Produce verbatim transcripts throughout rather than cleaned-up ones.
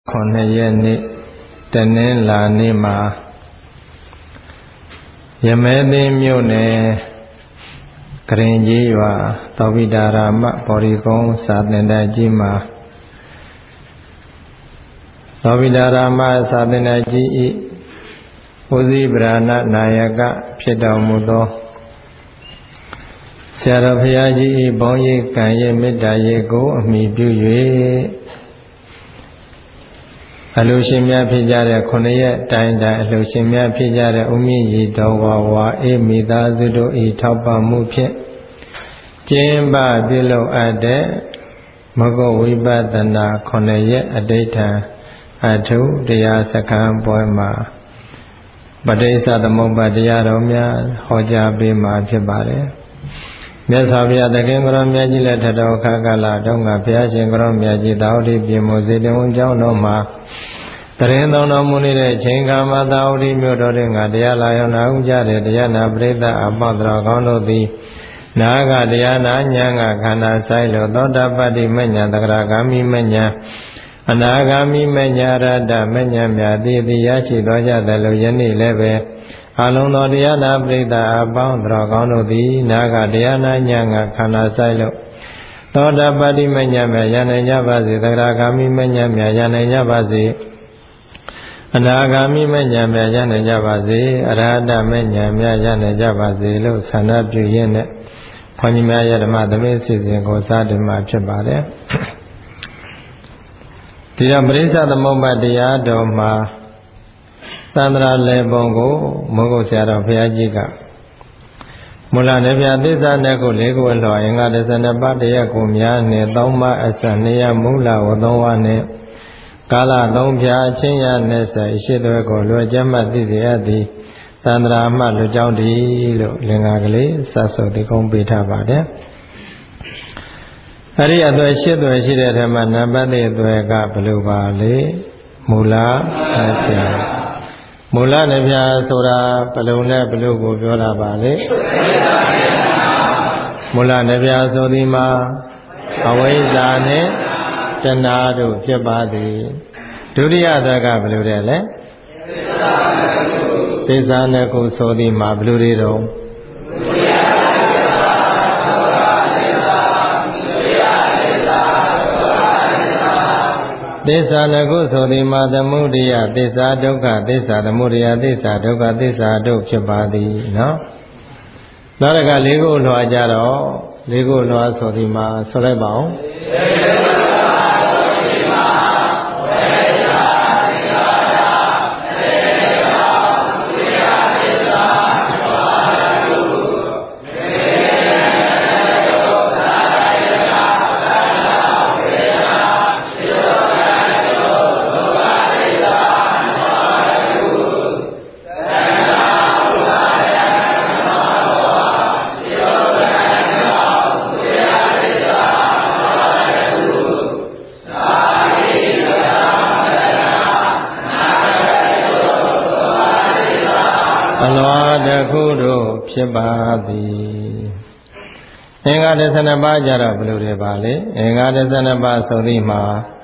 ခုနှစ်ရက်နေ့တနင်္လာနေ့မှာရမဲသိမ်းမြို့နယ်ကရင်ကြီးရွာသောဘိတာရမဘော်ဒီကုန်းစာသင်တိုက်ကြီးမှာသောဘိတာရမစာသင်တိုက်ကြီး၏ဦးစီးဗราဏနာယကဖြစ်တော်မူသောဆရာတော်ဘုရားကြီး၏ဘုန်းကြီးကံရမေတ္တာရေကိုအမိပြု၍အလှရှင်များဖြစ်ကြတဲ့ခုနှစ်ရက်တိုင်တိုင်အလှရှင်များဖြစ်ကြတဲ့ဥမိရီတော်ဝါဝါအေးမိသားစုတို့ဤထောက်ပံ့မှုဖြင့်ကျင်းပပြုလုပ်အပ်တဲ့မဂ္ဂဝိပဿနာခုနှစ်ရက်အဋိဌံအထုတရားစခန်းပွဲမှာပဋိစ္စသမုပ္ပါတရားတော်များဟောကြားပေးမှာဖြစ်ပါတယ်မြတ်စွာဘုရားသခင်ကိုရောမြတ်ကြီးလက်ထတော်ခါကလာတုန်းကဘုရားရှင်ကိုရောမြတ်ကြီးသာဝတိပြင်မိုးစေတဝန်ကျောင်းတော်မှာတရင်သုံးတော်မူနေတဲ့ချိန်ခါမှာသာဝတိမြို့တော်တွင်ကတရားလာရောက်နာဥကြတဲ့တရားနာပရိသတ်အပေါင်းတော်ကောင်းတို့သည်နာဂတရားနာဉာဏ်ကခန္ဓာဆိုင်လို့သောတာပတ္တိမဉ္ဇဉ်သဂရဂามိမဉ္ဇဉ်အနာဂามိမဉ္ဇဉ်ရတ္တမဉ္ဇဉ်မြတ်သည်သည်ရရှိသောကြသလိုယနေ့လည်းပဲအလုံးသောတရားနာပရိသတ်အပေါင်းတော်ကောင်းတို့သည်နာဂတရားနာဉာဏ်ကခန္ဓာဆိုင်လို့သောတာပတ္တိမဉ္ဇဉ်မြတ်ရနိုင်ကြပါစေသဂရဂามိမဉ္ဇဉ်မြတ်ရနိုင်ကြပါစေအနာဂามိမဉ္ဇဉ်မြတ်ရနိုင်ကြပါစေအရဟတမဉ္ဇဉ်မြတ်ရနိုင်ကြပါစေလို့ဆန္ဒပြုရင်းနဲ့ဘုန်းကြီးများရဲ့ဓမ္မသမီးစီစဉ်ကိုစတင်မှာဖြစ်ပါတယ်ဒီတော့ပရိစ္ဆသမုပ္ပါတရားတော်မှာသန္တရာလေပုံကိုမုဂုတ်ဆရာတော်ဘုရားကြီးကမူလနေပြသစ္စာနဲ့ကိုလေးကိုလှော်အင်္ဂါဒသနပါတရားကိုများနဲ့သုံးပါအစနေရမူလဝသုံးဝနဲ့ကာလသုံးဖြာချင်းရနဲ့ဆိုရှိသွဲကိုလွယ်ကျမ်းမှသိစေအပ်သည်သန္တရာမှလူကြောင့်ဒီလို့လင်္ကာကလေးစတ်ဆုပ်ဒီကုန်းပေးထားပါတယ်အဲ့ဒီအသွဲရှစ်သွဲရှိတဲ့ထဲမှာနံပါတ်၄သွဲကဘယ်လိုပါလဲမူလအစမူလနေပြဆိုတာဘယ်လိုနဲ့ဘယ်လိုကိုပြောတာပါလဲမူလနေပြဆိုဒီမှာအဝိဇ္ဇာနဲ့တဏှာတို့ဖြစ်ပါသည်ဒုတိယသကဘယ်လိုတဲ့လဲသစ္စာနဲ့ကိုဆိုဒီမှာဘယ်လိုတွေတော့သစ္စာနကုဆိုဒီမှာသမုဒိယသစ္စာဒုက္ခသစ္စာသမုဒိယသစ္စာဒုက္ခသစ္စာတို့ဖြစ်ပါသည်နော်နောက်တစ်ခါလေးခုလွှာကြတော့လေးခုလွှာဆိုဒီမှာဆိုလိုက်ပါဦးဖြစ်ပါသည်အင်္ဂါဒသနပါးကြတော့ဘယ်လိုတွေပါလဲအင်္ဂါဒသနပါးဆိုသည်မှာ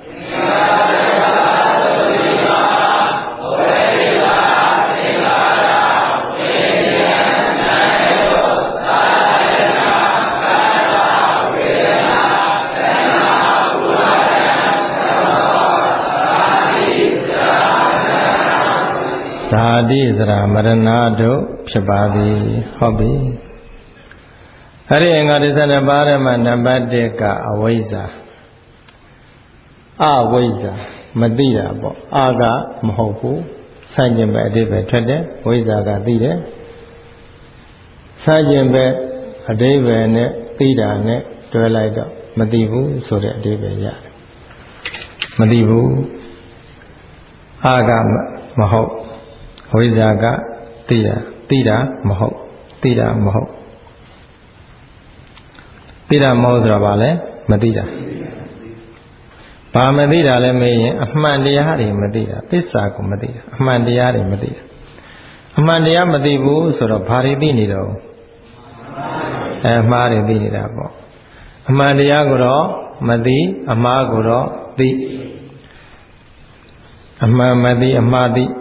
သာတိသရမရဏတို့ဖြစ်ပါသည်ဟုတ်ပြီအဲ့ဒီအင်္ဂါဒသနပါးရမှာနံပါတ်၁ကအဝိဇ္ဇာအဝိဇ္ဇာမသိတာပေါ့အာကမဟုတ်ဘူးဆန့်ကျင်ဘက်အတိပ္ပယ်ထွက်တယ်ဝိဇ္ဇာကသိတယ်ဆန့်ကျင်ဘက်အတိပ္ပယ်နဲ့သိတာနဲ့တွဲလိုက်တော့မသိဘူးဆိုတဲ့အတိပ္ပယ်ရတယ်မသိဘူးအာကမဟုတ်ဝိဇ္ဇာကသိတာသိတာမဟုတ်သိတာမဟုတ်သိတာမဟုတ်ဆိုတော့ဗာလဲမသိတာဘာမသိတာလဲမေးရင်အမှန်တရားတွေမသိတာသစ္စာကိုမသိတာအမှန်တရားတွေမသိတာအမှန်တရားမသိဘူးဆိုတော့ဘာတွေသိနေတော့အဲမှားတွေသိနေတာပေါ့အမှန်တရားကိုတော့မသိအမှားကိုတော့သိအမှန်မသိအမှားသိ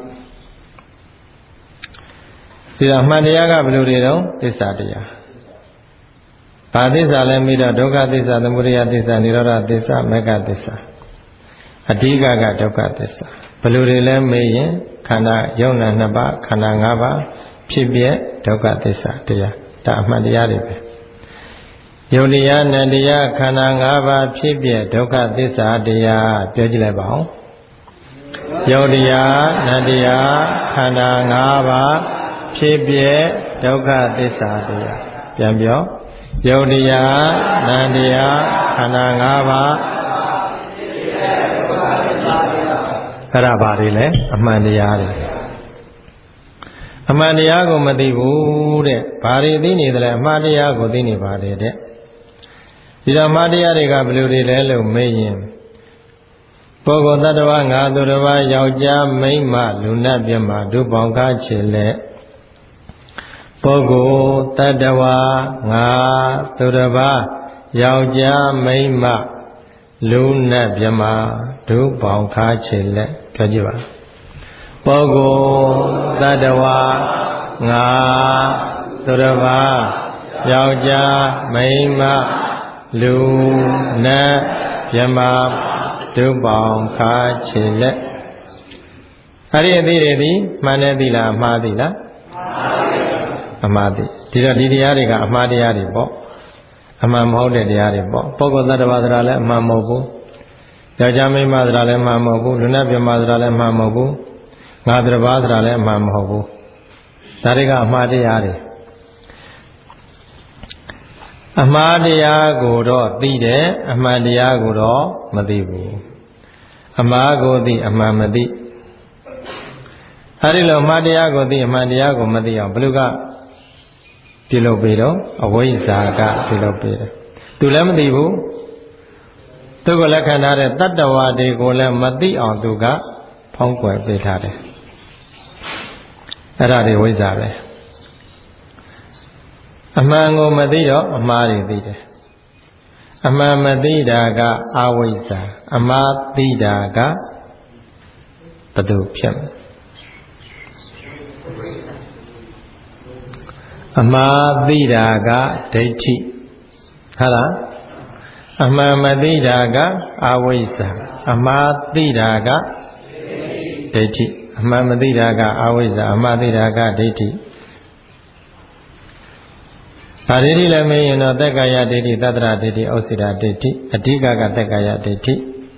ဒီတော့အမှန်တရားကဘယ်လိုတွေတော့သစ္စာတရားဘာသစ္စာလဲမိတော့ဒုက္ခသစ္စာသမုဒယသစ္စာនិရောဓသစ္စာမဂ္ဂသစ္စာအဓိကကဒုက္ခသစ္စာဘယ်လိုတွေလဲမေးရင်ခန္ဓာယုံနာနှစ်ပါးခန္ဓာ၅ပါးဖြစ်ပြဒုက္ခသစ္စာတရားဒါအမှန်တရားတွေပဲယုတ်တရားနံတရားခန္ဓာ၅ပါးဖြစ်ပြဒုက္ခသစ္စာတရားပြောကြည့်လိုက်ပါဦးယုတ်တရားနံတရားခန္ဓာ၅ပါးဖြစ်ပြဒုက္ခသစ္စာတရားပြန်ပြောယုတ်တရားနံတရားခန္ဓာ၅ပါးအဲ့ဒါဘာတွေလဲအမှန်တရားတွေအမှန်တရားကိုမသိဘူးတဲ့ဘာတွေသိနေတယ်လဲအမှားတရားကိုသိနေပါတယ်တဲ့ဒီတော့အမှားတရားတွေကဘယ်လိုတွေလဲလို့မေးရင်ပုဂ္ဂိုလ်တ attva ငါသူတစ်ပါးယောက်ျားမိန်းမလူနတ်ပြမဒုပေါင်းကားချေလက်ပုဂ္ဂိုလ်တ attva ငါသူတစ်ပါးယောက်ျားမိန်းမလူနတ်ပြမဒုပေါင်းကားချေလက်ပြောကြည့်ပါပုဂ္ဂိုလ်တ attva ငါသူတစ်ပါးယောက်ျားမိန်းမလူနတ်ပြမဒုပေါင်းခါခြေလက်အဲ့ဒီအသည့်တွေဒီမှန်တယ်သီလားအမှားသီလားအမှားသီဒီတော့ဒီတရားတွေကအမှားတရားတွေပေါ့အမှန်မဟုတ်တဲ့တရားတွေပေါ့ပုဂ္ဂိုလ်တ attva ဆိုတာလည်းအမှန်မဟုတ်ဘူးယောက်ျားမိန်းမဆိုတာလည်းအမှန်မဟုတ်ဘူးလူနတ်ပြမဆိုတာလည်းအမှန်မဟုတ်ဘူးငါတ attva ဆိုတာလည်းအမှန်မဟုတ်ဘူးဒါတွေကအမှားတရားတွေအမှားတရားကိုတော့သိတယ်အမှန်တရားကိုတော့မသိဘူးအမှားကိုသိအမှန်မသိအဲဒီလိုအမှားတရားကိုသိအမှန်တရားကိုမသိအောင်ဘယ်လိုကပြုလုပ်ပေးတော့အဝိဇ္ဇာကပြုလုပ်ပေးတယ်သူလည်းမသိဘူးသူကလက်ခံထားတဲ့တတ္တဝါတွေကိုလည်းမသိအောင်သူကဖောင်းကွယ်ပေးထားတယ်အဲ့ဒါတွေဝိဇ္ဇာပဲအမှန်ကိုမသိတော့အမှားတွေသိတယ်အမှန်မသိတာကအဝိဇ္ဇာအမှားသိတာကဘယ်သူဖြစ်မလဲအမှားသိတာကဒိဋ္ဌိဟုတ်လားအမှန်မသိတာကအဝိဇ္ဇာအမှားသိတာကဒိဋ္ဌိအမှန်မသိတာကအဝိဇ္ဇာအမှားသိတာကဒိဋ္ဌိဗာဒိဋ္ဌိလည်းမင်းရင်တော့သက်ကာယဒိဋ္ဌိသတ္တရဒိဋ္ဌိဩစိဒဒိဋ္ဌိအဓိကကသက်ကာယဒိဋ္ဌိ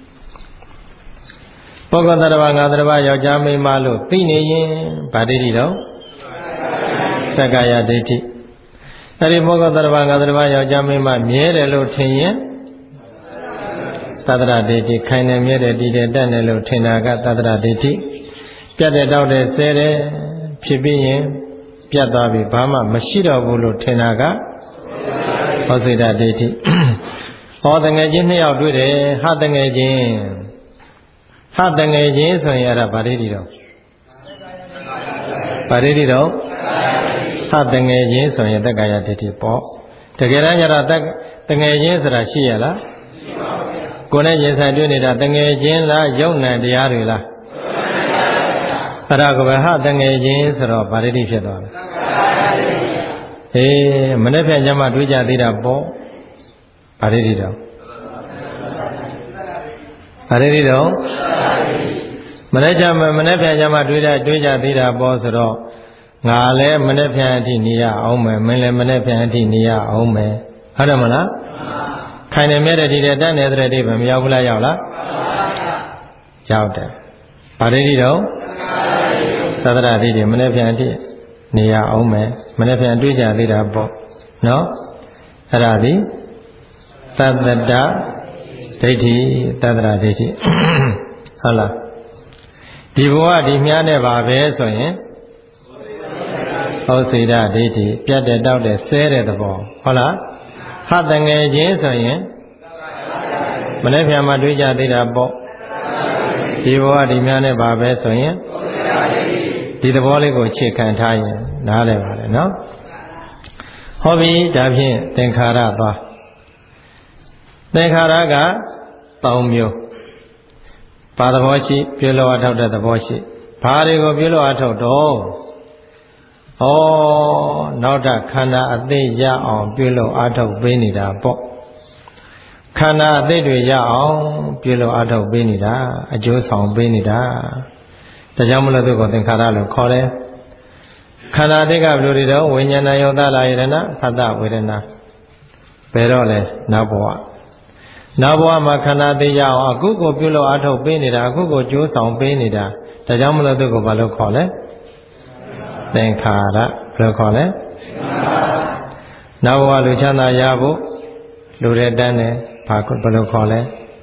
ပုဂ္ဂိုလ်တ attva ငါတ attva ယောက်ျားမိန်းမလို့သိနေရင်ဗာဒိဋ္ဌိတော့သက်ကာယဒိဋ္ဌိအဲဒီပုဂ္ဂိုလ်တ attva ငါတ attva ယောက်ျားမိန်းမမြဲတယ်လို့ထင်ရင်သတ္တရဒိဋ္ဌိခိုင်နေမြဲတယ်တည်တယ်တတ်တယ်လို့ထင်တာကသတ္တရဒိဋ္ဌိပြတ်တယ်တောက်တယ်ဆဲတယ်ဖြစ်ပြီးရင်ပြတ်သွားပြီဘာမှမရှိတော့ဘူးလို့ထင်တာကဟောစိတ္တဒိဋ္ဌိဟောတငယ်ချင်းနှစ်ယောက်တွေ့တယ်ဟာတငယ်ချင်းဟာတငယ်ချင်းဆိုရင်အဲ့ဒါဗာဒိဋ္ဌိတော့ဗာဒိဋ္ဌိတော့ဟာတငယ်ချင်းဆိုရင်သက်ကာယဒိဋ္ဌိပေါ့တကယ်တမ်းကျတော့တငယ်ချင်းဆိုတာရှိရလားရှိပါဘူးဗျာကိုယ်နဲ့ရင်ဆိုင်တွေ့နေတာတငယ်ချင်းလားယုံ nant တရားတွေလားအဲ့ဒါကပဲဟာတငယ်ချင်းဆိုတော့ဗာဒိဋ္ဌိဖြစ်သွားတယ်အေးမနေ့ပြန်ကျမှတွေးကြသေးတာပေါ့ဗာဒိဋ္ဌိတော့ဗာဒိဋ္ဌိတော့မနေ့ကျမှမနေ့ပြန်ကျမှတွေးကြတွေးကြသေးတာပေါ့ဆိုတော့ငါလည်းမနေ့ပြန်အထိနေရအောင်မယ်မင်းလည်းမနေ့ပြန်အထိနေရအောင်မယ်ဟုတ်တယ်မလားခိုင်နေမြဲတဲ့ဒီတဲ့တတ်နေတဲ့တိဗမရောက်ဘူးလားရောက်လားရောက်တယ်ဗာဒိဋ္ဌိတော့သတ္တရဒိဋ္ဌိမနေ့ပြန်အထိနေရအောင်မယ်မနေ့ပြန်တွေးကြသေးတာပေါ့နော်အဲ့ဒါဒီသတ္တတဒိဋ္ဌိသတ္တရဒိဋ္ဌိဟုတ်လားဒီဘဝဒီမြားနဲ့ပါပဲဆိုရင်ဟောစိဒဒိဋ္ဌိပြတ်တဲ့တောက်တဲ့ဆဲတဲ့သဘောဟုတ်လားဟာတငယ်ချင်းဆိုရင်မနေ့ပြန်မှတွေးကြသေးတာပေါ့ဒီဘဝဒီမြားနဲ့ပါပဲဆိုရင်ဒီသဘောလေးကိုအခြေခံထားရင်နားလည်ပါလေနော်ဟောပြီဒါဖြင့်သင်္ခါရသွားသင်္ခါရကသုံးမျိုးဗဘာသဘောရှိပြုလို့အထောက်တဲ့သဘောရှိဘာတွေကိုပြုလို့အထောက်တော့ဩနောက်ထပ်ခန္ဓာအသိရအောင်ပြုလို့အထောက်ပေးနေတာပေါ့ခန္ဓာအသိတွေရအောင်ပြုလို့အထောက်ပေးနေတာအကျိုးဆောင်ပေးနေတာဒါကြောင့်မလို့သူကသင်္ခါရလို့ခေါ်တယ်ခန္ဓာအသိကဘယ်လိုတွေတော့ဝိညာဏယောသလာယတနာသတ္တဝေဒနာဘယ်တော့လဲနောက်ဘဝနောက်ဘဝမှာခန္ဓာသိရအောင်အခုကိုပြုလို့အထောက်ပေးနေတာအခုကိုကြိုးဆောင်ပေးနေတာဒါကြောင့်မလို့သူကိုဘာလို့ခေါ်လဲသင်္ခါရဘယ်လိုခေါ်လဲနောက်ဘဝလူချမ်းသာရဖို့လူတွေတန်းတယ်ဘာဘယ်လိုခေါ်လဲ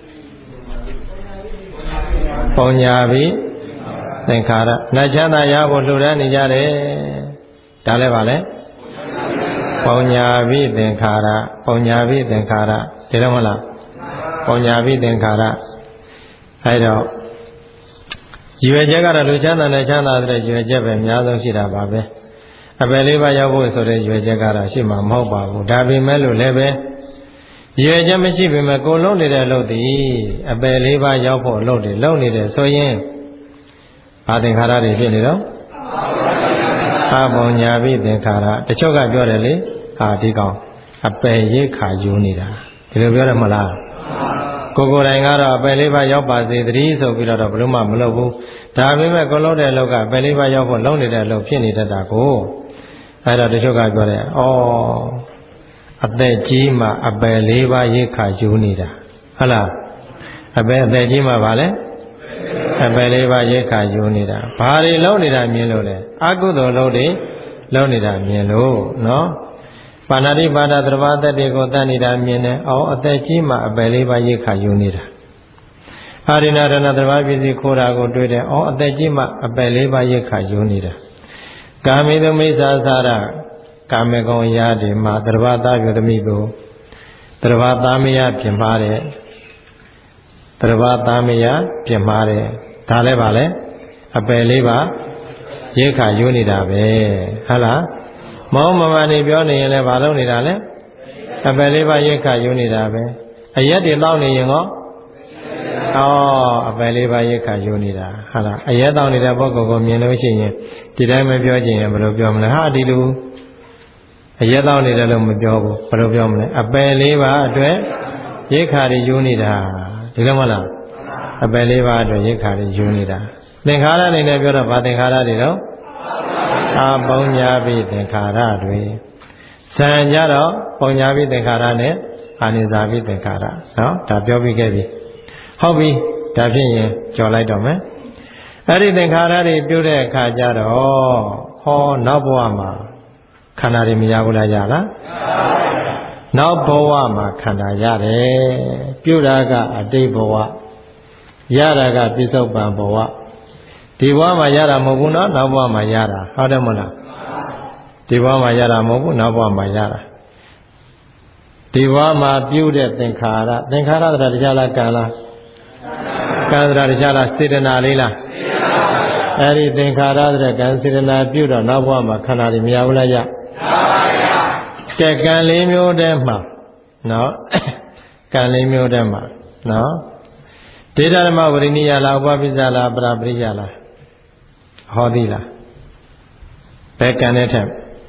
ပုံညာပြီးသင်္ခါရနတ်ချမ်းသာရဖို့လူတန်းနေကြတယ်ဒါလည်းပါလဲပုံညာပြီးသင်္ခါရပုံညာပြီးသင်္ခါရဒီတော့မလားပုံညာပြီးသင်္ခါရအဲဒါရည်ရွယ်ချက်ကတော့လူချမ်းသာနဲ့ချမ်းသာတဲ့ရည်ရွယ်ချက်ပဲအများဆုံးရှိတာပါပဲအပယ်လေးပါးရောက်ဖို့ဆိုတဲ့ရည်ရွယ်ချက်ကတော့ရှိမှာမဟုတ်ပါဘူးဒါပေမဲ့လို့လည်းပဲရည်ရွယ်ချက်မရှိပေမဲ့ကိုယ်လုံးနေတဲ့အလုပ်ဒီအပယ်လေးပါးရောက်ဖို့အလုပ်တွေလုပ်နေတယ်ဆိုရင်ဘာသင်္ခါရတွေဖြစ်နေတော့အပုံညာပြီးသင်္ခါရတချို့ကပြောတယ်လေဟာဒီကောင်အပယ်ရိခါယူနေတာဒီလိုပြောတယ်မလားကိုယ်ကိုယ်တိုင်ကတော့အပယ်လေးပါးရောက်ပါစေတည်းဆိုပြီးတော့ဘယ်လို့မှမလုပ်ဘူးဒါပေမဲ့ကိုလုံးတဲ့အလုပ်ကအပယ်လေးပါးရောက်ဖို့လုံးနေတဲ့အလုပ်ဖြစ်နေတတ်တာကိုအဲဒါတချို့ကပြောတယ်ဩအသက်ကြီးမှအပယ်လေးပါးရိခါယူနေတာဟုတ်လားအပယ်အသက်ကြီးမှဗာလဲအပယ်လေးပါးရိခါယူနေတာဘာတွေလုံးနေတာမြင်လို့လဲအကုသိုလ်လုံးတွေလုံးနေတာမြင်လို့နော်ပါဏာတိပါဒသရဝတ္တတွေကိုတတ်နေတာမြင်တယ်အော်အသက်ကြီးမှအပယ်လေးပါးရိခါယူနေတာအာရိဏရဏသရဝပစ္စည်းခိုးတာကိုတွေ့တယ်အော်အသက်ကြီးမှအပယ်လေးပါးရိခါယူနေတာကာမိသမိစ္ဆာစာရကာမေကုံရာဒီမှာသရဝသားပြုသမီးကိုသရဝသားမယပြင်မာတယ်သရဝသားမယပြင်မာတယ်ဒါလည်းပါလေအပယ်လေးပါးရိခါယူနေတာပဲဟုတ်လားမောမမနေပြောနေရင်လည်းဘာလုပ်နေတာလဲအပယ်လေးပါးရိခါယူနေတာပဲအရက်တွေတောက်နေရင်ရောအော်အပယ်လေးပါးရိခါယူနေတာဟုတ်လားအရက်တောက်နေတဲ့ပုဂ္ဂိုလ်ကိုမြင်လို့ရှိရင်ဒီတိုင်းမပြောချင်ရင်ဘယ်လိုပြောမလဲဟာဒီလိုအရက်တောက်နေတယ်လို့မပြောဘူးဘယ်လိုပြောမလဲအပယ်လေးပါးအတွက်ရိခါတွေယူနေတာဒီလိုမလားအပယ်လေးပါးအတွက်ရိခါတွေယူနေတာသင်္ခါရအနေနဲ့ပြောတော့ဗာသင်္ခါရတွေတော့အာပုံညာပြီးသင်္ခါရတွေဇံကြတော့ပုံညာပြီးသင်္ခါရနဲ့အာနိဇာပြီးသင်္ခါရနော်ဒါပြောပြီးခဲ့ပြီဟုတ်ပြီဒါဖြစ်ရင်ကြော်လိုက်တော့မယ်အဲ့ဒီသင်္ခါရတွေပြုတဲ့အခါကျတော့ဟောနောက်ဘဝမှာခန္ဓာတွေမရဘူးလားရလားနောက်ဘဝမှာခန္ဓာရတယ်ပြုတာကအတိတ်ဘဝရတာကပြစ္ဆုတ်ပံဘဝဒီဘဝမှာရတာမဟုတ်ဘူးနော်နောက်ဘဝမှာရတာဟုတ်တယ်မဟုတ်လားဒီဘဝမှာရတာမဟုတ်ဘူးနောက်ဘဝမှာရတာဒီဘဝမှာပြုတဲ့သင်္ခါရသင်္ခါရတရားတရားလားကံလားကံတရားတရားလားစေတနာလေးလားအဲ့ဒီသင်္ခါရတဲ့ကံစေတနာပြုတော့နောက်ဘဝမှာခန္ဓာတွေမရဘူးလားရကဲကံလေးမျိုးတည်းမှာနော်ကံလေးမျိုးတည်းမှာနော်ဒေတာဓမ္မဝရိနိယလားဥပပိစ္ဆလားပရပရိယလားဟောသည်လားဘယ်ကံနဲ့ထက်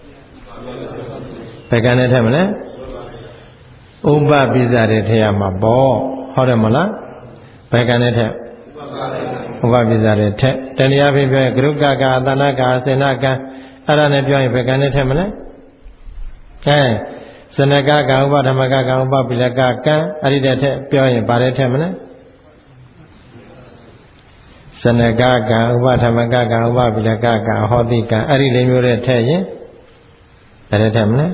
ဘယ်ကံနဲ့ထက်မလဲဥပပိစ္ဆတဲ့ထက်ရမှာပေါ့ဟုတ်တယ်မလားဘယ်ကံနဲ့ထက်ဥပပိစ္ဆတဲ့ထက်တဏှာဖြစ်ပြောရင်ဂရုကကသနကစေနကအဲ့ဒါနဲ့ပြောရင်ဘယ်ကံနဲ့ထက်မလဲအဲစနကကဥပဓမ္မကကဥပပိလကကံအဲ့ဒီတဲ့ထက်ပြောရင်ဗါတဲ့ထက်မလဲစနကကံဥပဓမ္မကကံဥပပိလကကံဟောတိကံအဲ့ဒီလေးမျိုးတဲ့ထက်ရင်ဘယ်တဲ့ထက်မလဲ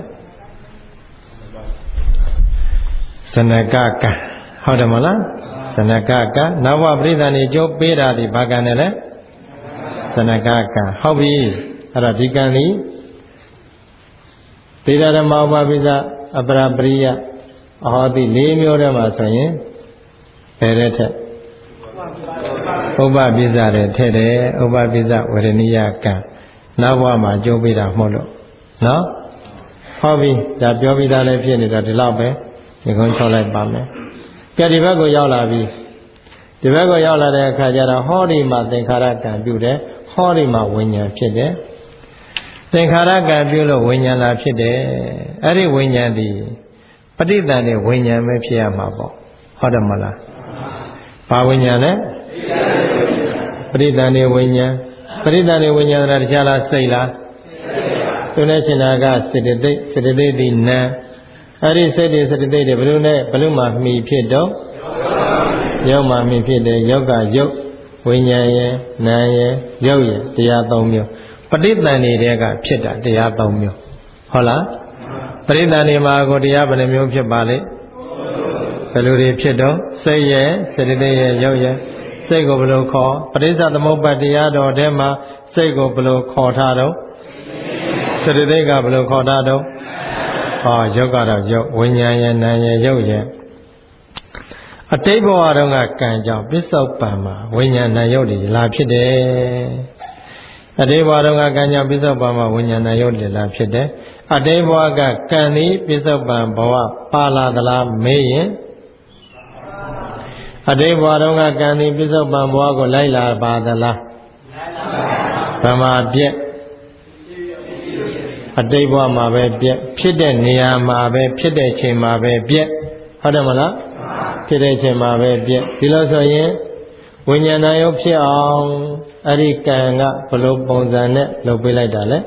စနကကံဟုတ်တယ်မလားစနကကံနဝပရိသဏီကျိုးပေးတာဒီဘာကံနဲ့လဲစနကကံဟုတ်ပြီအဲ့တော့ဒီကံလေးသေရဓမ္မဥပပိစ္ဆအပရပရိယအဟောတိ၄မျိုးထဲမှာဆိုရင်ဘယ်တဲ့ထက်ဥပပိစ္ဆတဲ့ထက်တယ်ဥပပိစ္ဆဝရဏိယကံနောက်ဘဝမှာကျိုးပေးတာမဟုတ်လို့နော်ဟုတ်ပြီဒါပြောပြီးသားလည်းဖြစ်နေတော့ဒီလောက်ပဲဒီကုန်းချောလိုက်ပါမယ်ကဲဒီဘက်ကိုရောက်လာပြီတဒီဘက်ကိုရောက်လာတဲ့အခါကျတော့ဟောဒီမှာသင်္ခါရကံပြုတယ်ဟောဒီမှာဝိညာဉ်ဖြစ်တယ်သင်္ခါရကံပြုလို့ဝိညာဉ်လာဖြစ်တယ်အဲ့ဒီဝိညာဉ်ဒီပဋိသန္ဓေဝိညာဉ်ပဲဖြစ်ရမှာပေါ့ဟုတ်တယ်မလားဘာဝိညာဉ်လဲပဋိသန္ဓေဝိညာဉ်ပဋိသန္ဓေဝိညာဉ်ဆိုတာတရားလားစိတ်လားသူနဲ့ရှင်တာကစေတသိက်စေတသိက်ဒီနာအဲ့ဒီစိတ်တွေစေတသိက်တွေဘယ်လိုနဲ့ဘယ်လိုမှမှီဖြစ်တော့ယောက်မှမှီဖြစ်တယ်ယောက်ကယုတ်ဝိညာဉ်ရဲ့နာရဲ့ရုပ်ရဲ့တရားသုံးမျိုးပဋိသန္ဓေတွေကဖြစ်တာတရားသုံးမျိုးဟုတ်လားပဋိသန္ဓေမှာကိုတရားဘယ်နှမျိုးဖြစ်ပါလိမ့်ဘယ်လိုတွေဖြစ်တော့စိတ်ရဲ့စေတသိက်ရဲ့ရုပ်ရဲ့စိတ်ကိုဘယ်လိုခေါ်ပဋိစ္စသမုပ္ပါဒ်တရားတော်ထဲမှာစိတ်ကိုဘယ်လိုခေါ်ထားတော့စေတသိက်ကဘယ်လိုခေါ်ထားတော့ဟောရုပ်ကတော့ရုပ်ဝိညာဉ်ရဲ့နာရဲ့ရုပ်ရဲ့အတိတ်ဘဝတုန်းကကံကြောင့်ပစ္စုပန်မှာဝိညာဉ်နာရုပ်တွေလာဖြစ်တယ်အတိတ်ဘဝတုန်းကကံကြောင့်ပစ္စုပန်မှာဝိညာဉ်နာရုပ်တွေလာဖြစ်တယ်အတိတ်ဘဝကကံဤပစ္စုပန်ဘဝပါလာသလားမေးရင်အတိတ်ဘဝတုန်းကကံဤပစ္စုပန်ဘဝကိုလိုက်လာပါသလားဗမာပြက်အတိတ်ဘဝမှာပဲပြက်ဖြစ်တဲ့နေရာမှာပဲဖြစ်တဲ့ချိန်မှာပဲပြက်ဟုတ်တယ်မလားဖြစ်တဲ့ချိန်မှာပဲပြက်ဒီလိုဆိုရင်ဝိညာဏယုတ်ဖြစ်အောင်အဲ့ဒီကံကဘယ်လိုပုံစံနဲ့လုပ်ပေးလိုက်တာလဲ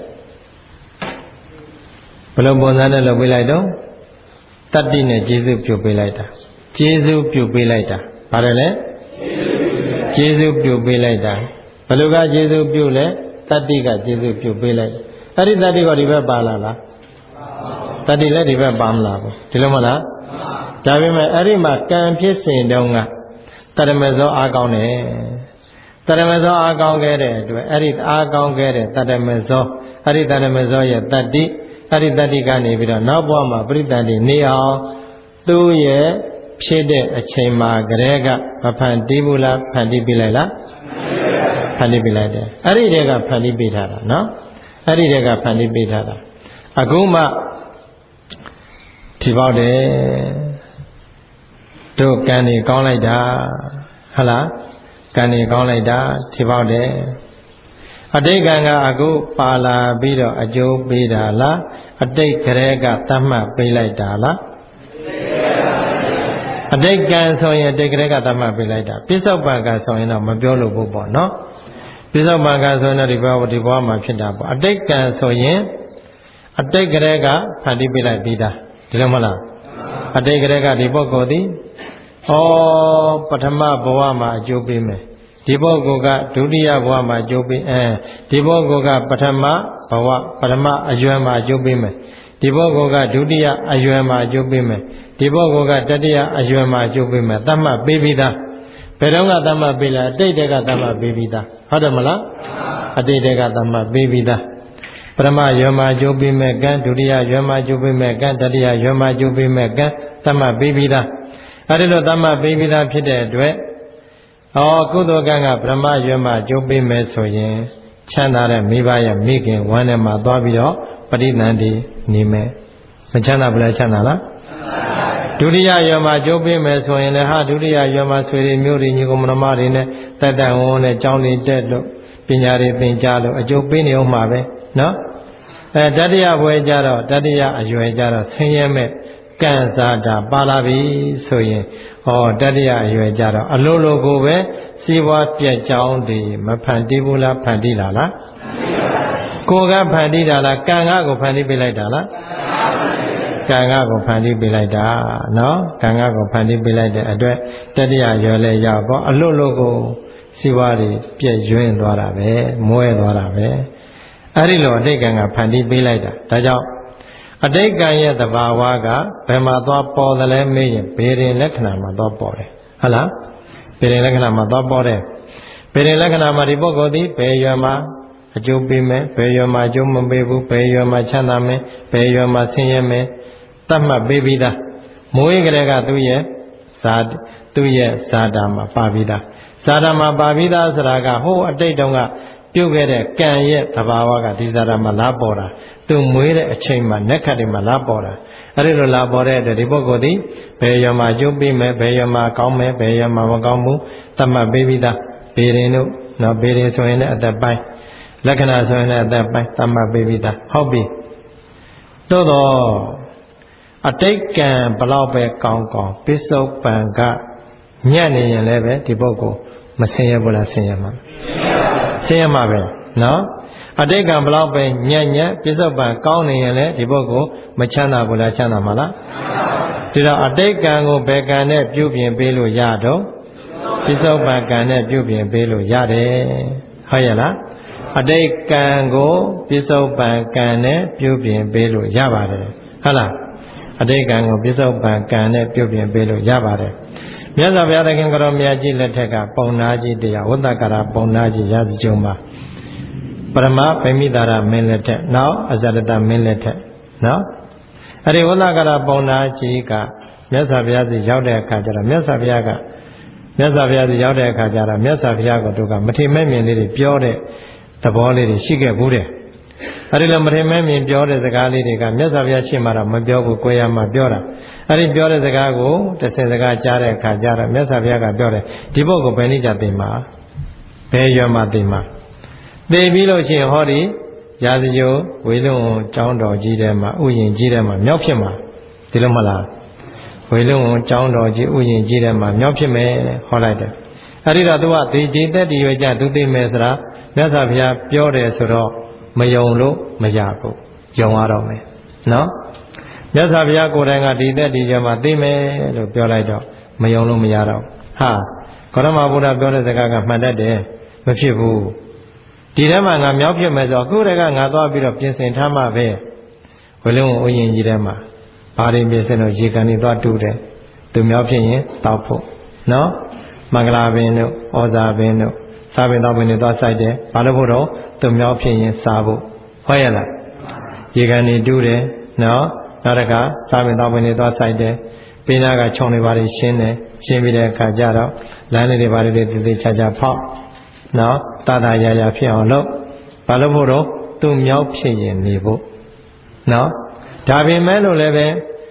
ဘယ်လိုပုံစံနဲ့လုပ်ပေးလိုက်တော့တတ္တိနဲ့ကျေစုပြုပေးလိုက်တာကျေစုပြုပေးလိုက်တာဘာလဲလဲကျေစုပြုပေးလိုက်တာဘယ်လိုကကျေစုပြုလဲတတ္တိကကျေစုပြုပေးလိုက်အဲ့ဒီတတ္တိကဒီဘက်ပါလာလားတတ္တိလည်းဒီဘက်ပါမလားဘူးဒီလိုမလားဒါပေမဲ့အဲ့ဒီမှာကံဖြစ်စဉ်တုန်းကတရမဇောအားကောင်းတယ်တရမဇောအားကောင်းခဲ့တဲ့အတွက်အဲ့ဒီအားကောင်းခဲ့တဲ့တရမဇောအဲ့ဒီတရမဇောရဲ့တတ္တိအဲ့ဒီတတ္တိကနေပြီးတော့နောက်ဘဝမှာပရိသန္တိနေအောင်သူ့ရဲ့ဖြစ်တဲ့အချိန်မှာကလေးကမဖန်တီးဘူးလားဖန်တီးပြလိုက်လားဖန်တီးပြလိုက်တယ်အဲ့ဒီတည်းကဖန်တီးပြထားတာနော်အဲ့ဒီတည်းကဖန်တီးပြထားတာအခုမှဒီပေါက်တယ်တို့ကံနေကောင်းလိုက်တာဟလားကံနေကောင်းလိုက်တာဒီပေါက်တယ်အတိတ်ကံကအခုပါလာပြီးတော့အကျိုးပေးတာလားအတိတ်ကလေးကသတ်မှတ်ပေးလိုက်တာလားအတိတ်ကံဆိုရင်အတိတ်ကလေးကသတ်မှတ်ပေးလိုက်တာပစ္စုပန်ကံဆိုရင်တော့မပြောလို့ဘူးပေါ့နော်ပစ္စုပန်ကံဆိုရင်တော့ဒီဘဝဒီဘဝမှာဖြစ်တာပေါ့အတိတ်ကံဆိုရင်အတိတ်ကလေးကဖန်တီးပေးလိုက်ပြီးသားဒီလိုမလားအတိတ်ကလေးကဒီပုဂ္ဂိုလ်သည်ဩပထမဘဝမှာအကျိုးပေးမယ်ဒီပုဂ္ဂိုလ်ကဒုတိယဘဝမှာအကျိုးပေးအဲဒီပုဂ္ဂိုလ်ကပထမဘဝပထမအရွယ်မှာအကျိုးပေးမယ်ဒီပုဂ္ဂိုလ်ကဒုတိယအရွယ်မှာအကျိုးပေးမယ်ဒီပုဂ္ဂိုလ်ကတတိယအရွယ်မှာအကျိုးပေးမယ်သတ်မှတ်ပေးပြီးသားဘယ်တော့ကသတ်မှတ်ပေးလားအတိတ်တည်းကသတ်မှတ်ပေးပြီးသားဟုတ်တယ်မလားအတိတ်တည်းကသတ်မှတ်ပေးပြီးသားပထမရွယ်မှာအကျိုးပေးမယ်ကံဒုတိယရွယ်မှာအကျိုးပေးမယ်ကံတတိယရွယ်မှာအကျိုးပေးမယ်ကံသတ်မှတ်ပေးပြီးသားအဲဒီလိုသတ်မှတ်ပေးပြီးသားဖြစ်တဲ့အတွက်ဩကုသိုလ်ကံကပထမရွယ်မှာအကျိုးပေးမယ်ဆိုရင်ချမ်းသာတဲ့မိဘရဲ့မိခင်ဝမ်းထဲမှာသွားပြီးတော့ပဋိသန္ဓေနေမယ်မချမ်းသာဘူးလားချမ်းသာလားဒုတိယရွယ်မှာကြိုးပေးမယ်ဆိုရင်လည်းဟာဒုတိယရွယ်မှာဆွေတွေမျိုးတွေညီကောင်မမတွေနဲ့တက်တန်ဝန်းနဲ့ကျောင်းတွေတက်လို့ပညာတွေသင်ကြားလို့အကျိုးပေးနေအောင်မှာပဲနော်အဲတတိယဘွယ်ကြတော့တတိယအရွယ်ကြတော့ဆင်းရဲမဲ့ကံစားတာပါလာပြီဆိုရင်ဩတတိယအရွယ်ကြတော့အလိုလိုကိုပဲစီးပွားပြက်ကြောင်းတွေမဖန်တီးဘူးလားဖန်တီးလာလားကိုကဖန်တီးတာလားကံကကိုဖန်တီးပေးလိုက်တာလားကံကကိုဖန်တီးပေးလိုက်တာနော်ကံကကိုဖန်တီးပေးလိုက်တဲ့အတွက်တတိယရွယ်လဲရောက်တော့အလွတ်လို့ကိုစီဝါတွေပြည့်ရွင်းသွားတာပဲမွဲသွားတာပဲအဲ့ဒီလိုအတိတ်ကံကဖန်တီးပေးလိုက်တာဒါကြောင့်အတိတ်ကံရဲ့သဘာဝကဘယ်မှာသွားပေါ်သလဲမေးရင်ဘေရင်လက္ခဏာမှာသွားပေါ်တယ်ဟုတ်လားဘေရင်လက္ခဏာမှာသွားပေါ်တယ်ဘေရင်လက္ခဏာမှာဒီပုဂ္ဂိုလ်ဒီဘယ်ရွယ်မှာအကျိုးပေးမယ်ဘယ်ရွယ်မှာအကျိုးမပေးဘူးဘယ်ရွယ်မှာချမ်းသာမယ်ဘယ်ရွယ်မှာဆင်းရဲမယ်တတ်မှတ်ပေးပြီးသားမိုးရေကလေးကသူ့ရဲ့ဇာသူ့ရဲ့ဇာတာမှာပါပြီးသားဇာတာမှာပါပြီးသားဆိုတာကဟိုအတိတ်တုန်းကပြုတ်ခဲ့တဲ့ကံရဲ့သဘာဝကဒီဇာတာမှာလာပေါ်တာသူမွေးတဲ့အချိန်မှာနက်ခတ်တွေမှာလာပေါ်တာအဲ့ဒီလိုလာပေါ်တဲ့အတွက်ဒီပုဂ္ဂိုလ်ဒီဘယ်ရွယ်မှာအကျိုးပေးမယ်ဘယ်ရွယ်မှာကောင်းမယ်ဘယ်ရွယ်မှာမကောင်းဘူးတတ်မှတ်ပေးပြီးသားဘေရင်တို့နော်ဘေရင်ဆိုရင်လည်းအသက်ပိုင်းလက္ခဏာဆိုရင်လည်းအသက်ပိုင်းတတ်မှတ်ပေးပြီးသားဟုတ်ပြီသို့တော့အတိတ်ကံဘလောက်ပဲကောင်းကောင်းပစ္စုပန်ကညံ့နေရင်လည်းပဲဒီပုဂ္ဂိုလ်မဆင်းရဲဘူးလားဆင်းရဲမှာဆင်းရဲမှာပဲနော်အတိတ်ကံဘလောက်ပဲညံ့ညံ့ပစ္စုပန်ကောင်းနေရင်လည်းဒီပုဂ္ဂိုလ်မချမ်းသာဘူးလားချမ်းသာမှာလားဒီတော့အတိတ်ကံကိုဘယ်ကံနဲ့ပြုပြင်ပေးလို့ရတော့ပစ္စုပန်ကံနဲ့ပြုပြင်ပေးလို့ရတယ်ဟုတ်ရဲ့လားအတိတ်ကံကိုပစ္စုပန်ကံနဲ့ပြုပြင်ပေးလို့ရပါတယ်ဟုတ်လားအတိတ်ကံကိုပစ္စုပန်ကံနဲ့ပြုပြင်ပေးလို့ရပါတယ်မြတ်စွာဘုရားသခင်ကတော်မြတ်ကြီးလက်ထက်ကပုံနာကြီးတရားဝတ္တကာရပုံနာကြီးရာဇကြုံမှာပရမဗိမိတာရမင်းလက်ထက်နောက်အဇရတမင်းလက်ထက်နော်အဲ့ဒီဝတ္တကာရပုံနာကြီးကမြတ်စွာဘုရားစီရောက်တဲ့အခါကျတော့မြတ်စွာဘုရားကမြတ်စွာဘုရားစီရောက်တဲ့အခါကျတော့မြတ်စွာဘုရားကိုတို့ကမထေမဲ့မြင်လေးတွေပြောတဲ့သဘောလေးတွေရှိခဲ့ဘူးတဲ့အဲ့ဒီလိုမထေမဲ့မြင်ပြောတဲ့စကားလေးတွေကမြတ်စွာဘုရားရှေ့မှာတော့မပြောဘူးကိုယ်ရမှာပြောတာအဲ့ဒီပြောတဲ့စကားကိုတစ်ဆင့်စကားကြားတဲ့အခါကျတော့မြတ်စွာဘုရားကပြောတယ်ဒီဘုတ်ကိုဘယ်နည်းကြသိမှာဘယ်ရွယ်မှာသိမှာသိပြီးလို့ရှိရင်ဟောဒီရာဇဂိုဝေလုံးကျောင်းတော်ကြီးထဲမှာဥယျာဉ်ကြီးထဲမှာမြောက်ဖြစ်မှာဒီလိုမလားဝေလုံးကျောင်းတော်ကြီးဥယျာဉ်ကြီးထဲမှာမြောက်ဖြစ်မယ်ဟောလိုက်တယ်အဲ့ဒီတော့သူကဒီကြည်သက်တည်ရွယ်ကြသူသိမယ်ဆိုတာမြတ်စွာဘုရားပြောတယ်ဆိုတော့မယုံလို့မရဘူးယုံရတော့မယ်နော်မြတ်စွာဘုရားကိုယ်တိုင်ကဒီသက်ဒီကြမှာသိမယ်လို့ပြောလိုက်တော့မယုံလို့မရတော့ဟာကောရမဘုရားပြောတဲ့စကားကမှန်တတ်တယ်မဖြစ်ဘူးဒီထဲမှာငါမြောက်ဖြစ်မယ်ဆိုတော့အခုတည်းကငါသွားပြီးတော့ပြင်ဆင်ထားမှပဲဝေလုံးဥယျာဉ်ကြီးထဲမှာဘာတွေပြင်ဆင်လို့ရေကန်တွေသွားတူးတယ်သူမြောက်ဖြစ်ရင်တောက်ဖို့နော်မင်္ဂလာပင်တို့ဩဇာပင်တို့စားပင်တောက်ပင်တွေသွားစိုက်တယ်ဘာလို့ဖို့တော့သူမြောက်ဖြစ်ရင်စားဖို့ဟောရလားရေကန်တွေတူးတယ်နော်နောက်တစ်ခါစားပင်တောက်ပင်တွေသွားစိုက်တယ်ပိနာကခြုံတွေဘာတွေရှင်းတယ်ရှင်းပြီးတဲ့အခါကျတော့လမ်းလေးတွေဘာတွေတွေတည်တည်ချာချာဖောက်နော်တတရာရာဖြစ်အောင်လုပ်ဘာလို့ဖို့တော့သူမြောက်ဖြစ်ရင်နေဖို့နော်ဒါပေမဲ့လို့လည်းပဲ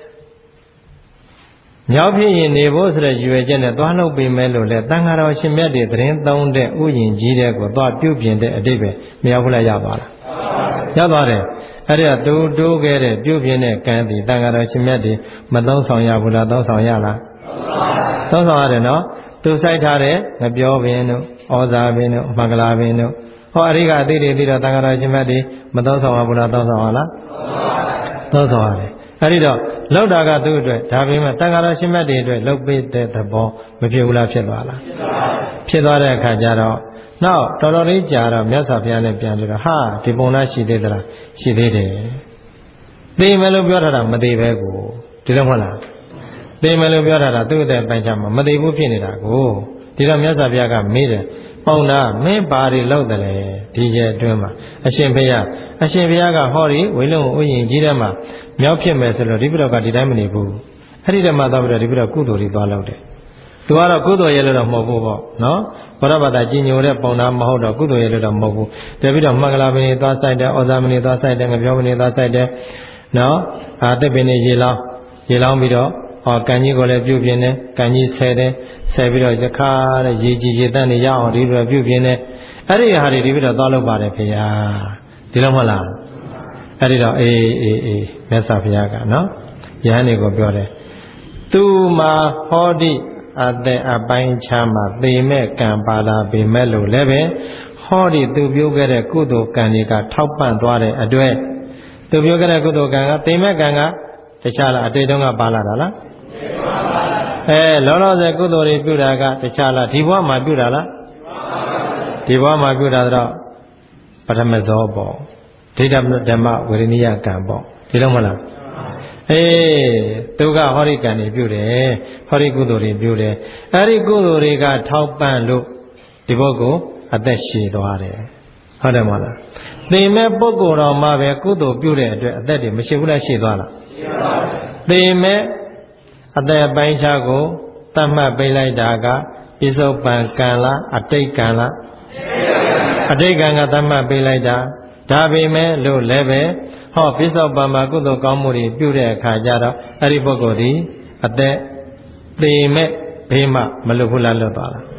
မြောက်ဖြစ်ရင်နေဖို့ဆိုတဲ့ရွယ်ချက်နဲ့သွားလုပ်ပေးမယ်လို့လည်းတန်ဃာတော်ရှင်မြတ်တွေသတင်းသုံးတဲ့ဥယျာဉ်ကြီးတဲ့ကိုသွားပြုပြင်တဲ့အတိတ်ပဲမရောက်ဘူးလားရပါလားရောက်သွားတယ်အဲ့ဒါသူတိုးခဲ့တဲ့ပြုပြင်တဲ့ကံဒီတန်ဃာတော်ရှင်မြတ်တွေမသုံးဆောင်ရဘူးလားသုံးဆောင်ရလားသုံးဆောင်ရတယ်နော်သူစိုက်ထားတဲ့ငပြောပင်တို့ဩဇာပင်တို့မင်္ဂလာပင်တို့ဟောအရိကအသေးတွေပြီးတော့တန်ဃာတော်ရှင်မြတ်တွေမသုံးဆောင်ရဘူးလားသုံးဆောင်ရလားသုံးဆောင်ရတယ်အဲ့ဒီတော့လောက်တာကသူ့အတွက်ဒါပေမဲ့တန်ဃာတော်ရှင်မြတ်တွေအတွက်လောက်ပေးတဲ့သဘောမဖြစ်ဘူးလားဖြစ်သွားလားဖြစ်သွားတဲ့အခါကျတော့နောက်တော်တော်လေးကြာတော့မြတ်စွာဘုရားနဲ့ပြန်ပြီးတော့ဟာဒီပုံလားရှိသေးသလားရှိသေးတယ်သိမယ်လို့ပြောထားတာမသိပဲကိုဒီလိုမဟုတ်လားသိမယ်လို့ပြောထားတာသူ့အတဲ့ပိုင်းချမှာမသိဘူးဖြစ်နေတာကိုဒီတော့မြတ်စွာဘုရားကမေးတယ်ပေါင်နာမင်းပါရီလောက်တယ်လေဒီကျအတွင်းမှာအရှင်ဘုရားအရှင်ဘုရားကဟောဒီဝိလုံဥယျာဉ်ကြီးထဲမှာမြောက်ဖြစ်မယ်ဆိုလို့ဒီပြတော့ကဒီတိုင်းမနေဘူးအဲ့ဒီတည်းမှာသွားပြီးတော့ဒီပြတော့ကုသိုလ်တွေသွားလောက်တယ်သူကတော့ကုသိုလ်ရဲ့လို့တော့မဟုတ်ဘူးပေါ့နော်ဘုရားဘာသာကြီးညိုတဲ့ပုံနာမဟုတ်တော့ကုသိုလ်ရဲ့လို့တော့မဟုတ်ဘူးတပြီးတော့မင်္ဂလာပင်တွေသွားဆိုင်တယ်ဩဇာမင်းတွေသွားဆိုင်တယ်ငပြောပင်တွေသွားဆိုင်တယ်နော်အာတစ်ပင်တွေရေလောင်းရေလောင်းပြီးတော့ဟောကံကြီးကိုလည်းပြုတ်ပြင်းတယ်ကံကြီးဆယ်တယ်ဆယ်ပြီးတော့ရခါတဲ့ရေကြီးရေတန်းတွေရအောင်ဒီလိုပြုတ်ပြင်းတယ်အဲ့ဒီဟာတွေဒီပြီးတော့သွားလုပ်ပါတယ်ဖေဟာဒီလိုမဟုတ်လားအဲ့ဒီတော့အေးအေးအေးမြတ်စွာဘုရားကနော်ယဟန်တွေကိုပြောတယ်သူမှာဟောဒီအသက်အပိုင်းချမ်းမှာသေမဲ့ကံပါလာပေမဲ့လို့လည်းပဲဟောဒီသူပြုခဲ့တဲ့ကုသိုလ်ကံတွေကထောက်ပံ့သွားတဲ့အတွက်သူပြုခဲ့တဲ့ကုသိုလ်ကံကသေမဲ့ကံကတခြားလားအတိတ်တုန်းကပါလာတာလားအဲလောလောဆယ်ကုသိုလ်တွေပြုတာကတခြားလားဒီဘဝမှာပြုတာလားဒီဘဝမှာပြုတာတော့ပထမဇောပေါ့ဒိဋ္ဌဓမ္မဝေရဏိယကံပေါ့ဒီလိုမလားအေးသူကဟောဒီကံတွေပြုတယ်ဟောဒီကုသိုလ်တွေပြုတယ်အဲ့ဒီကုသိုလ်တွေကထောက်ပံ့လို့ဒီပုဂ္ဂိုလ်အသက်ရှည်သွားတယ်ဟုတ်တယ်မဟုတ်လားသေမဲ့ပုဂ္ဂိုလ်တော်မှပဲကုသိုလ်ပြုတဲ့အတွက်အသက်တွေမရှိဘူးလားရှည်သွားလားရှည်ပါဘူးသေမဲ့အသက်အပိုင်းခြားကိုတတ်မှတ်ပေးလိုက်တာကပြစ္ဆုတ်ပံကံလားအတိတ်ကံလားအတိတ်ကံကတတ်မှတ်ပေးလိုက်တာဒါပေမဲ့လို့လည်းပဲဟောပြစ္ဆုတ်ပံမှာကုသိုလ်ကောင်းမှုတွေပြုတဲ့အခါကျတော့အဲ့ဒီပုဂ္ဂိုလ်ဒီအသက်သေမဲ့ဘေးမှမလွတ်ဘူးလားလွတ်သွားလား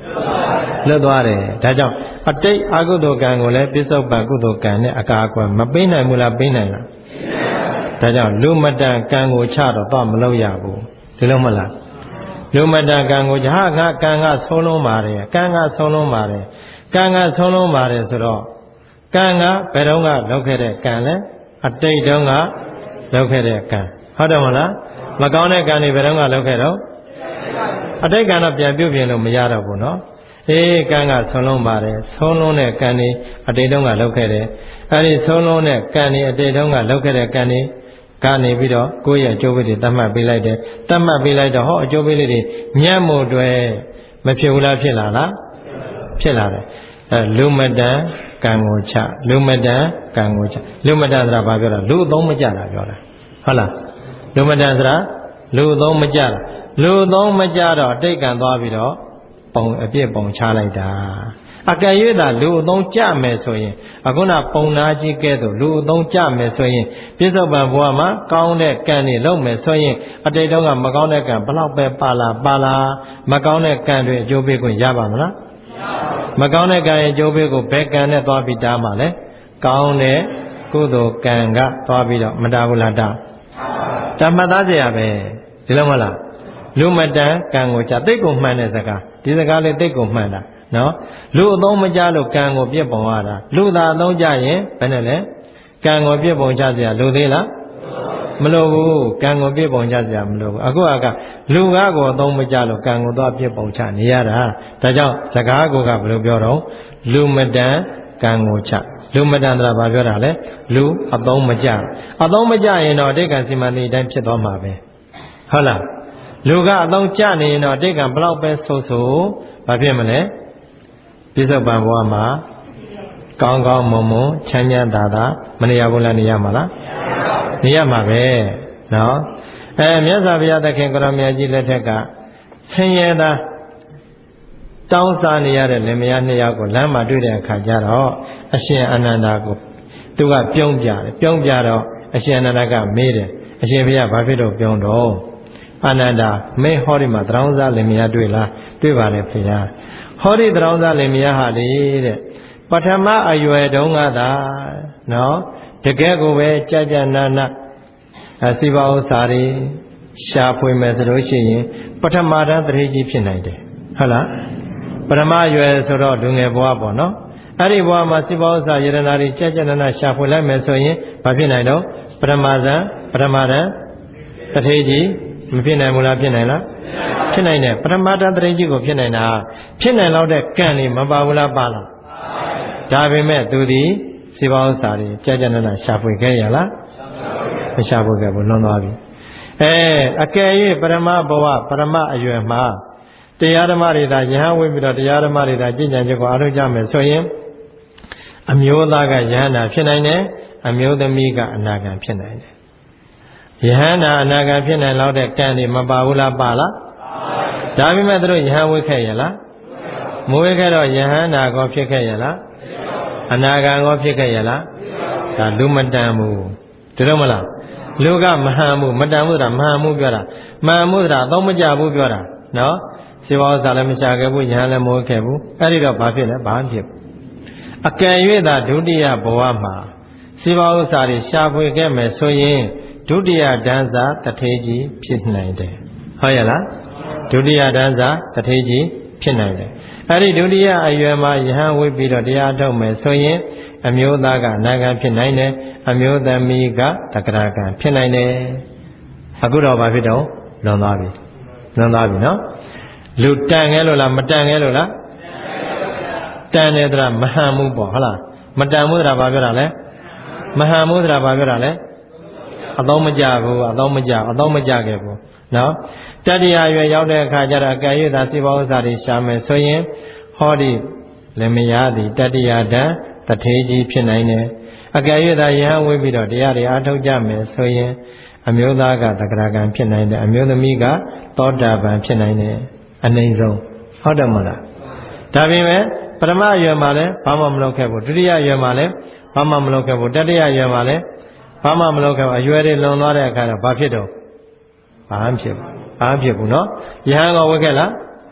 လွတ်သွားတယ်ဒါကြောင့်အတိတ်အကုသိုလ်ကံကိုလည်းပြစ္ဆုတ်ပန်ကုသိုလ်ကံနဲ့အကာအကွယ်မပေးနိုင်ဘူးလားပေးနိုင်လားဒါကြောင့်လူမတန်ကံကိုချတော့တော့မလုပ်ရဘူးဒီလိုမလားလူမတန်ကံကိုဟာငါကံကဆုံးလုံးပါတယ်ကံကဆုံးလုံးပါတယ်ကံကဆုံးလုံးပါတယ်ဆိုတော့ကံကဘယ်တော့ကလုပ်ခဲ့တဲ့ကံလဲအတိတ်တုန်းကလုပ်ခဲ့တဲ့ကံဟုတ်တယ်မလားမကောင်းတဲ့ကံတွေဘယ်တော့ကလုပ်ခဲ့တော့အတိတ်ကံတော့ပြန်ပြုတ်ပြင်လို့မရတော့ဘူးနော်အေးကံကဆုံးလုံးပါတယ်ဆုံးလုံးတဲ့ကံတွေအတိတ်တုန်းကလုပ်ခဲ့တယ်အဲဒီဆုံးလုံးတဲ့ကံတွေအတိတ်တုန်းကလုပ်ခဲ့တဲ့ကံတွေကနေပြီးတော့ကိုယ့်ရဲ့အကျိုးပေးတွေတတ်မှတ်ပေးလိုက်တယ်တတ်မှတ်ပေးလိုက်တော့ဟောအကျိုးပေးလေးတွေညံ့မို့တွေမဖြစ်ဘူးလားဖြစ်လာလားဖြစ်လာတယ်အဲလူမတန်ကံကိုချလူမတန်ကံကိုချလူမတန်ဆိုတာဘာပြောတာလူအသုံးမကျတာပြောတာဟုတ်လားလူမတန်ဆိုတာလူအသုံးမကျတာလူအသုံးမကျတော့အတိတ်ကံသွားပြီးတော့ပုံအပြစ်ပုံချလိုက်တာအကယ်၍သာလူအသုံးကြမယ်ဆိုရင်အခုနပုံနာကြီးကဲ့သို့လူအသုံးကြမယ်ဆိုရင်ပြစ္ဆုတ်ပန်ဘဝမှာကောင်းတဲ့ကံတွေလုပ်မယ်ဆိုရင်အတိတ်တုန်းကမကောင်းတဲ့ကံဘလောက်ပဲပါလာပါလာမကောင်းတဲ့ကံတွေအကျိုးပေးခွင့်ရပါမလားမကောင်းတဲ့ကံရဲ့အကျိုးပေးကိုဘယ်ကံနဲ့သွားပြီးတားမှာလဲကောင်းတဲ့ကုသိုလ်ကံကသွားပြီးတော့မတားဘူးလားတားတားမှတ်သားစရာပဲဒီလိုမလားလူမတန်ကံကိုချတိတ်ကိုမှန်တဲ့စကားဒီစကားလေးတိတ်ကိုမှန်တာနော်လူအသုံးမကျလို့ကံကိုပြစ်ပုံရတာလူသာအသုံးကျရင်ဘယ်နဲ့လဲကံကိုပြစ်ပုံချစရာလိုသေးလားမလိုဘူးကံကိုပြစ်ပုံချစရာမလိုဘူးအခုကလူကားကိုအသုံးမကျလို့ကံကိုသွားပြစ်ပုံချနေရတာဒါကြောင့်စကားကိုကဘယ်လိုပြောတော့လူမတန်ကံကိုချလူမတန်ဆိုတာဘာပြောတာလဲလူအသုံးမကျအသုံးမကျရင်တော့အတိတ်ကံစီမံနေအတိုင်းဖြစ်သွားမှာပဲဟုတ်လားလူကအသုံးကျနေရင်တော့အတိတ်ကံဘလောက်ပဲဆိုးဆိုးဘာဖြစ်မလဲပြစ္ဆုတ်ပန်ဘဝမှာကောင်းကောင်းမွန်မွန်ချမ်းချမ်းသာသာမနေရဘူးလားနေရမှာလားနေရမှာပဲနော်အဲမြတ်စွာဘုရားသခင်ကိုရောမြတ်ကြီးလက်ထက်ကဆင်းရဲသားတောင်းစားနေရတဲ့လင်မယားနှစ်ယောက်ကိုလမ်းမှာတွေ့တဲ့အခါကျတော့အရှင်အနန္ဒာကိုသူကပြုံးပြတယ်ပြုံးပြတော့အရှင်အနန္ဒာကမေးတယ်အရှင်ဘုရားဘာဖြစ်လို့ပြုံးတော့အနန္ဒာမင်းဟောဒီမှာတရောင်းစားလင်မယားတွေ့လားတွေ့ပါတယ်ဖေဟာဟောဒီတရောင်းစားလင်မယားဟာလေတဲ့ပထမအရွယ်တုန်းကသာနော်တကယ်ကိုပဲကြာကြာနာနာအစီပါဥစ္စာတွေရှာဖွေမယ်ဆိုလို့ရှိရင်ပထမတန်းတရေကြီးဖြစ်နိုင်တယ်ဟုတ်လားပထမအရွယ်ဆိုတော့လူငယ်ဘဝပေါ့နော်အဲ့ဒီဘဝမှာစီပါဥစ္စာယရနာတွေကြာကြာနာနာရှာဖွေလိုက်မယ်ဆိုရင်ဘာဖြစ်နိုင်တော့ပထမဇန်ပထမတန်းတရေကြီးမဖြစ်နိုင်ဘူးလားဖြစ်နိုင်လားဖြစ်နိုင်တယ်ပထမတန်းတရေကြီးကိုဖြစ်နိုင်တာဖြစ်နိုင်တော့တဲ့ကံတွေမပါဘူးလားပါလားဒါပေမဲ့သူဒီစီပါဥစ္စာတွေကြာကြာနာနာရှာဖွေခဲ့ရလားမရှာဖွေခဲ့ဘူးလွန်သွားပြီအဲအကယ်၍ပရမဘဝပရမအရွယ်မှာတရားဓမ္မတွေသာယဟန်ဝိပြီးတော့တရားဓမ္မတွေသာကျင့်ကြံချက်ကိုအားထုတ်ကြမယ်ဆိုရင်အမျိုးသားကယဟန္တာဖြစ်နိုင်တယ်အမျိုးသမီးကအနာဂံဖြစ်နိုင်တယ်ယဟန္တာအနာဂံဖြစ်နိုင်လောက်တဲ့ကံတွေမပါဘူးလားပါလားဒါပေမဲ့သူတို့ယဟန်ဝိခဲ့ရလားမဝိခဲ့တော့ယဟန္တာကောဖြစ်ခဲ့ရလားအနာဂံကောဖြစ်ခဲ့ရလားဒါလူမတန်ဘူးဒီလိုမလားလူကမဟန်ဘူးမတန်ဘူးဆိုတာမဟန်ဘူးပြောတာမှန်မှုဆိုတာအသုံးမကျဘူးပြောတာနော်စေဝါဥစ္စာလည်းမရှာခဲ့ဘူးယဟန်လည်းမဝိခဲ့ဘူးအဲ့ဒီတော့ဘာဖြစ်လဲဘာဖြစ်အကယ်၍သာဒုတိယဘဝမှာစေဝါဥစ္စာတွေရှာဖွေခဲ့မယ်ဆိုရင်ဒုတိယဒန်းစာတထေကြီးဖြစ်နိုင်တယ်ဟုတ်ရဲ့လားဒုတိယဒန်းစာတထေကြီးဖြစ်နိုင်တယ်အဲ့ဒီဒုတိယအရွယ်မှာယဟန်ဝိပြီးတော့တရားထုတ်မယ်ဆိုရင်အမျိုးသားကအနာဂံဖြစ်နိုင်တယ်အမျိုးသမီးကတက္ကရာကံဖြစ်နိုင်တယ်အခုတော့ဘာဖြစ်တော့လွန်သွားပြီလွန်သွားပြီနော်လူတန်ခဲ့လို့လားမတန်ခဲ့လို့လားတန်တယ်ဆိုတာမဟန်မှုပေါ့ဟုတ်လားမတန်မှုဆိုတာဘာပြောတာလဲမဟန်မှုဆိုတာဘာပြောတာလဲအသုံးမကျဘူးအသုံးမကျအသုံးမကျခဲ့ဘူးနော်တတိယရွယ်ရောက်တဲ့အခါကျတော့အကယ်၍သာစေဘောဥစ္စာတွေရှာမယ်ဆိုရင်ဟောဒီလည်းမရသည်တတိယတန်တထေကြီးဖြစ်နိုင်တယ်အကယ်၍သာယဟန်ဝိပြီးတော့တရားတွေအားထုတ်ကြမယ်ဆိုရင်အမျိုးသားကတက္ကရာကံဖြစ်နိုင်တယ်အမျိုးသမီးကသောတာပန်ဖြစ်နိုင်တယ်အနိုင်ဆုံးဟုတ်တယ်မလားဒါပေမဲ့ပထမအရွယ်မှာလည်းဘာမှမလုပ်ခဲ့ဘူးဒုတိယအရွယ်မှာလည်းဘာမှမလုပ်ခဲ့ဘူးတတိယအရွယ်မှာလည်းဘာမှမလုပ်ခဲ့ဘူးအရွယ်တွေလွန်သွားတဲ့အခါတော့ဘာဖြစ်တော့ဘာမှဖြစ်ဘူးဘာဖြစ်ဘူးနော်ယဟန်ကဝိခဲ့လား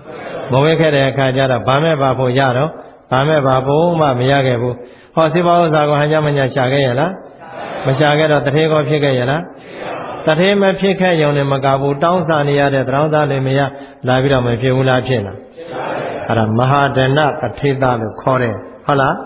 မဝဲခဲ့တဲ့အခါကျတော့ဗာမဲ့ပါဖို့ရတော့ဗာမဲ့ပါဖို့မှမရခဲ့ဘူးဟောစိပါဥစ္စာကိုဟန်ကြမညာရှာခဲ့ရလားမရှာခဲ့တော့တထေကောဖြစ်ခဲ့ရလားတထေမဖြစ်ခဲ့ရုံနဲ့မကဘူးတောင်းစာနေရတဲ့သံဃာလည်းမရလာပြီးတော့မဖြစ်ဘူးလားဖြစ်လားအဲ့ဒါမဟာဒဏတထေသလို့ခေါ်တယ်ဟုတ်လား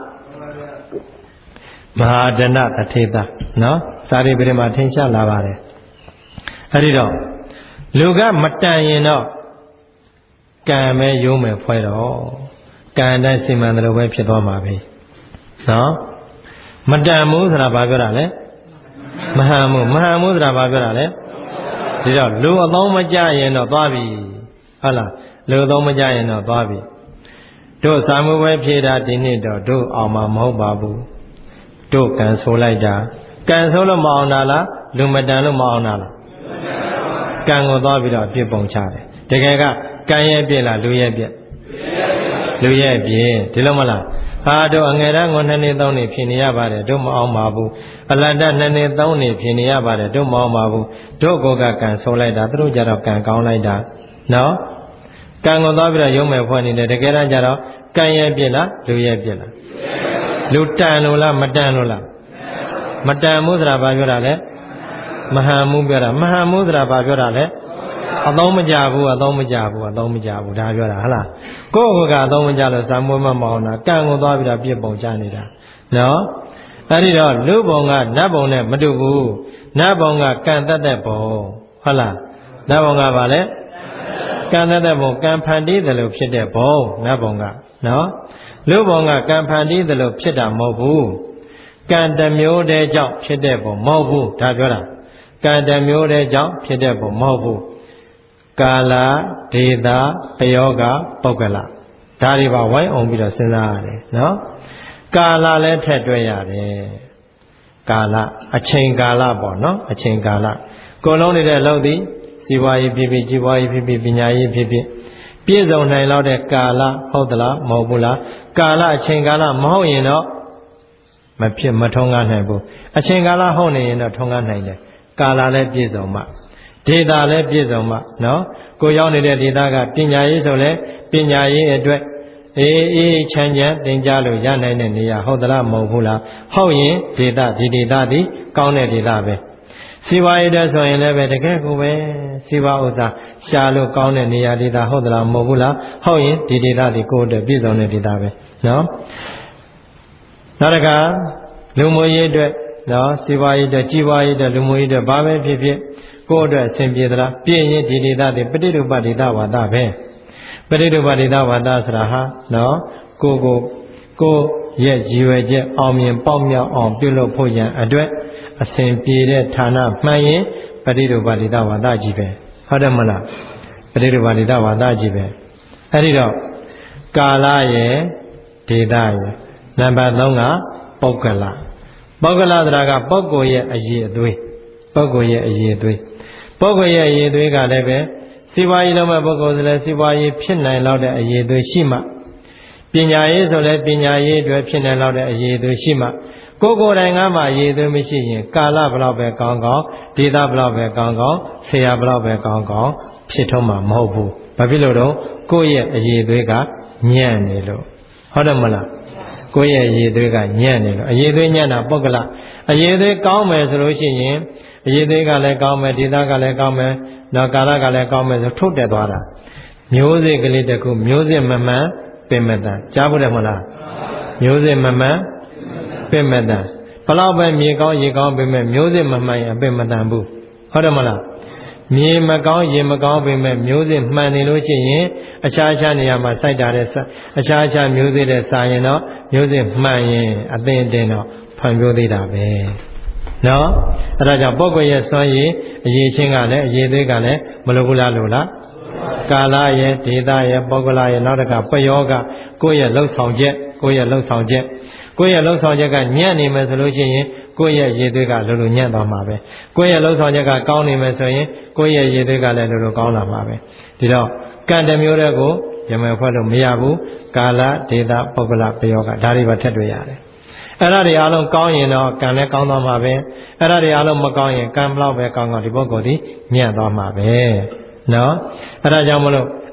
မဟာဒဏတထေသနော်စာရိပ္ပရိမှာထင်ရှားလာပါတယ်အဲ့ဒီတော့လူကမတန်ရင်တော့ကံပဲရိုးမယ်ဖွဲ့တော့ကံတိုင်းစီမံတယ်လို့ပဲဖြစ်သွားမှာပဲနော်မတန်ဘူးဆိုတာဘာပြောတာလဲမဟန်ဘူးမဟန်ဘူးဆိုတာဘာပြောတာလဲဒီတော့လူအသောမကြရင်တော့သွားပြီဟုတ်လားလူအသောမကြရင်တော့သွားပြီတို့စာမှုပဲဖြေတာဒီနေ့တော့တို့အောင်မှာမဟုတ်ပါဘူးတို့ကံဆိုးလိုက်တာကံဆိုးလို့မအောင်တာလားလူမတန်လို့မအောင်တာလားကံကိုသွားပြီးတော့ပြစ်ပုံချတယ်တကယ်ကကံရဲ့ပြစ်လားလူရဲ့ပြစ်လူရဲ့ပြစ်ဒီလိုမလားဟာတို့အငယ်တန်းကိုနှစ်နှစ်သုံးနှစ်ဖြေနေရပါတယ်တို့မအောင်ပါဘူးအလတ်တနှစ်နှစ်သုံးနှစ်ဖြေနေရပါတယ်တို့မအောင်ပါဘူးတို့ကိုကကံဆိုးလိုက်တာသူတို့ကြတော့ကံကောင်းလိုက်တာနော်ကံကိုသွားပြီးတော့ရုံးမဲ့ဖွဲ့နေတယ်တကယ်တမ်းကျတော့ကံရဲ့ပြစ်လားလူရဲ့ပြစ်လားလူတန်လို့လားမတန်လို့လားမတန်မှုဆိုတာဘာပြောတာလဲမဟန်မှုပြောတာမဟန်မှုဆိုတာဘာပြောတာလဲအသုံးမကြဘူးအသုံးမကြဘူးအသုံးမကြဘူးဒါပြောတာဟုတ်လားကိုယ့်ကိုယ်ကအသုံးမကြလို့ဇာမွေးမမအောင်တာကံကိုသွားပြီးတော့ပြစ်ပုံချနေတာနော်အဲ့ဒီတော့လူဘုံကနတ်ဘုံနဲ့မတူဘူးနတ်ဘုံကကံတတ်တဲ့ဘုံဟုတ်လားနတ်ဘုံကဘာလဲကံတတ်တဲ့ဘုံကံဖန်တီးတယ်လို့ဖြစ်တဲ့ဘုံနတ်ဘုံကနော်လူဘုံကကံဖန်တီးတယ်လို့ဖြစ်တာမဟုတ်ဘူးကံတစ်မျိုးတည်းကြောင့်ဖြစ်တဲ့ဘုံမဟုတ်ဘူးဒါပြောတာကံတစ်မျိုးတည်းကြောင့်ဖြစ်တဲ့ဘုံမဟုတ်ဘူးကာလဒေတာပယောဂပုဂ္ဂလဒါတွေပါဝိုင်းအောင်ပြီးတော့စဉ်းစားရတယ်နော်ကာလလည်းထည့်တွက်ရတယ်ကာလအချိန်ကာလပေါ့နော်အချိန်ကာလကိုလုံးနေတဲ့လောက်သည်စီးပွားရေးဖြစ်ဖြစ်ကြီးပွားရေးဖြစ်ဖြစ်ပညာရေးဖြစ်ဖြစ်ပြည့်စုံနိုင်လောက်တဲ့ကာလဟုတ်သလားမဟုတ်ဘူးလားကာလအချိန်ကာလမဟုတ်ရင်တော့မဖြစ်မထုံးကားနိုင်ဘူးအချိန်ကာလဟုတ်နေရင်တော့ထုံးကားနိုင်တယ်ကာလလည်းပြည့်စုံမှဒေတာလည်းပြည့်စုံမှနော်ကိုရောက်နေတဲ့ဒေတာကပညာရေးဆိုလဲပညာရေးအတွက်အေးအေးချမ်းချမ်းသင်ကြားလို့ရနိုင်တဲ့နေရာဟုတ်သလားမဟုတ်ဘူးလားဟုတ်ရင်ဒေတာဒီဒေတာဒီကောင်းတဲ့ဒေတာပဲစီဝါရေးတဲ့ဆိုရင်လည်းပဲတကယ်ကိုပဲစီဝါဥစ္စာရှာလို့ကောင်းတဲ့နေရာဒေတာဟုတ်သလားမဟုတ်ဘူးလားဟုတ်ရင်ဒီဒေတာဒီကိုယ်အတွက်ပြည့်စုံတဲ့ဒေတာပဲနော်နောက်တစ်ခါလူမှုရေးအတွက်နော်စီဝါရေးအတွက်ကြီးပွားရေးအတွက်လူမှုရေးအတွက်ဘာပဲဖြစ်ဖြစ်ကိုယ်အတွက်အဆင်ပြေသလားပြည့်ရင်ဒီဒေတာဒီပဋိဒုပ္ပဒေတာဝါဒပဲပဋိဒုပ္ပဒေတာဝါဒဆိုတာဟာနော်ကိုကိုကိုရဲ့ရည်ရွယ်ချက်အောင်မြင်ပေါက်မြောက်အောင်ပြုလုပ်ဖို့ရန်အတွက်အစဉ်ပြေတဲ့ဌာနမှန်ရင်ပဋိဒုပ္ပဒေတာဝါဒကြီးပဲဟုတ်တယ်မလားပဋိဒုပ္ပဒေတာဝါဒကြီးပဲအဲ့ဒီတော့ကာလရဲ့ဒေတာရဲ့နံပါတ်သုံးကပုဂ္ဂလပုဂ္ဂလဆိုတာကပုဂ္ဂိုလ်ရဲ့အရေးအသွေးပုဂ္ဂိုလ်ရဲ့အရေးအသွေးပုဂ္ဂိုလ်ရဲ့အရေးအသွေးကလည်းပဲစီးပွားရေးလုံးမဲ့ပုဂ္ဂိုလ်ဆိုလည်းစီးပွားရေးဖြစ်နိုင်လောက်တဲ့အရေးအသွေးရှိမှပညာရေးဆိုလည်းပညာရေးအတွက်ဖြစ်နိုင်လောက်တဲ့အရေးအသွေးရှိမှကိုယ်ကိုယ်တိုင်ကမှအရေးအသွေးမရှိရင်ကာလဘလောက်ပဲကောင်းကောင်းဒေသဘလောက်ပဲကောင်းကောင်းဆရာဘလောက်ပဲကောင်းကောင်းဖြစ်ထုံးမှာမဟုတ်ဘူးဘာဖြစ်လို့တော့ကိုယ့်ရဲ့အရေးအသွေးကညံ့နေလို့ဟုတ်တယ်မလားကိုယ့်ရဲ့အရေးအသွေးကညံ့နေလို့အရေးအသွေးညံ့တာပုဂ္ဂလအရေးအသွေးကောင်းမယ်ဆိုလို့ရှိရင်အရေးအသွေးကလည်းကောင်းမယ်ဒေသကလည်းကောင်းမယ်နောက်ကာလကလည်းကောင်းမယ်ဆိုထုတ်တက်သွားတာမျိုးစေ့ကလေးတစ်ခုမျိုးစေ့မမှန်ပင်မတန်ကြားဖို့တယ်မလားမျိုးစေ့မမှန်ပင်မတန်ဘလောက်ပဲမြေကောင်းရေကောင်းပင်မဲ့မျိုးစေ့မမှန်ရင်အပင်မတန်ဘူးဟုတ်တယ်မလားမြေမကောင်းရေမကောင်းပင်မဲ့မျိုးစေ့မှန်နေလို့ရှိရင်အခြားအခြားနေရာမှာစိုက်တာတဲ့အခြားအခြားမျိုးစေ့တဲ့စာရင်တော့မျိုးစေ့မှန်ရင်အသင်တင်တော့ဖွံ့ဖြိုးသေးတာပဲနော်အဲဒါကြောင့်ပုဂ္ဂိုလ်ရဲ့စွမ်းရည်အရေးချင်းကလည်းအရေးသေးကလည်းမလိုဘူးလားလို့လားကာလရဲ့ဒေသရဲ့ပုဂ္ဂလရဲ့နောက်တစ်ခါပယောကကိုယ့်ရဲ့လှုပ်ဆောင်ချက်ကိုယ့်ရဲ့လှုပ်ဆောင်ချက်ကိုယ့်ရဲ့လှုပ်ဆောင်ချက်ကညံ့နေမယ်ဆိုလို့ရှိရင်ကိုယ့်ရဲ့ရည်သွေးကလိုလိုညံ့သွားမှာပဲကိုယ့်ရဲ့လှုပ်ဆောင်ချက်ကကောင်းနေမယ်ဆိုရင်ကိုယ့်ရဲ့ရည်သွေးကလည်းလိုလိုကောင်းလာမှာပဲဒီတော့ကံတစ်မျိုးတည်းကိုရမယ်ဖွဲ့လို့မရဘူးကာလဒေသပုဂ္ဂလပယောကဒါတွေပါထက်တွေ့ရတယ်အဲ့ဒါတွေအားလုံးကောင်းရင်တော့ကံလည်းကောင်းသွားမှာပဲအဲ့ဒါတွေအားလုံးမကောင်းရင်ကံဘလောက်ပဲကောင်းကောင်းဒီပုဂ္ဂိုလ်ဒီညံ့သွားမှာပဲနော်အဲ့ဒါကြောင့်မလို့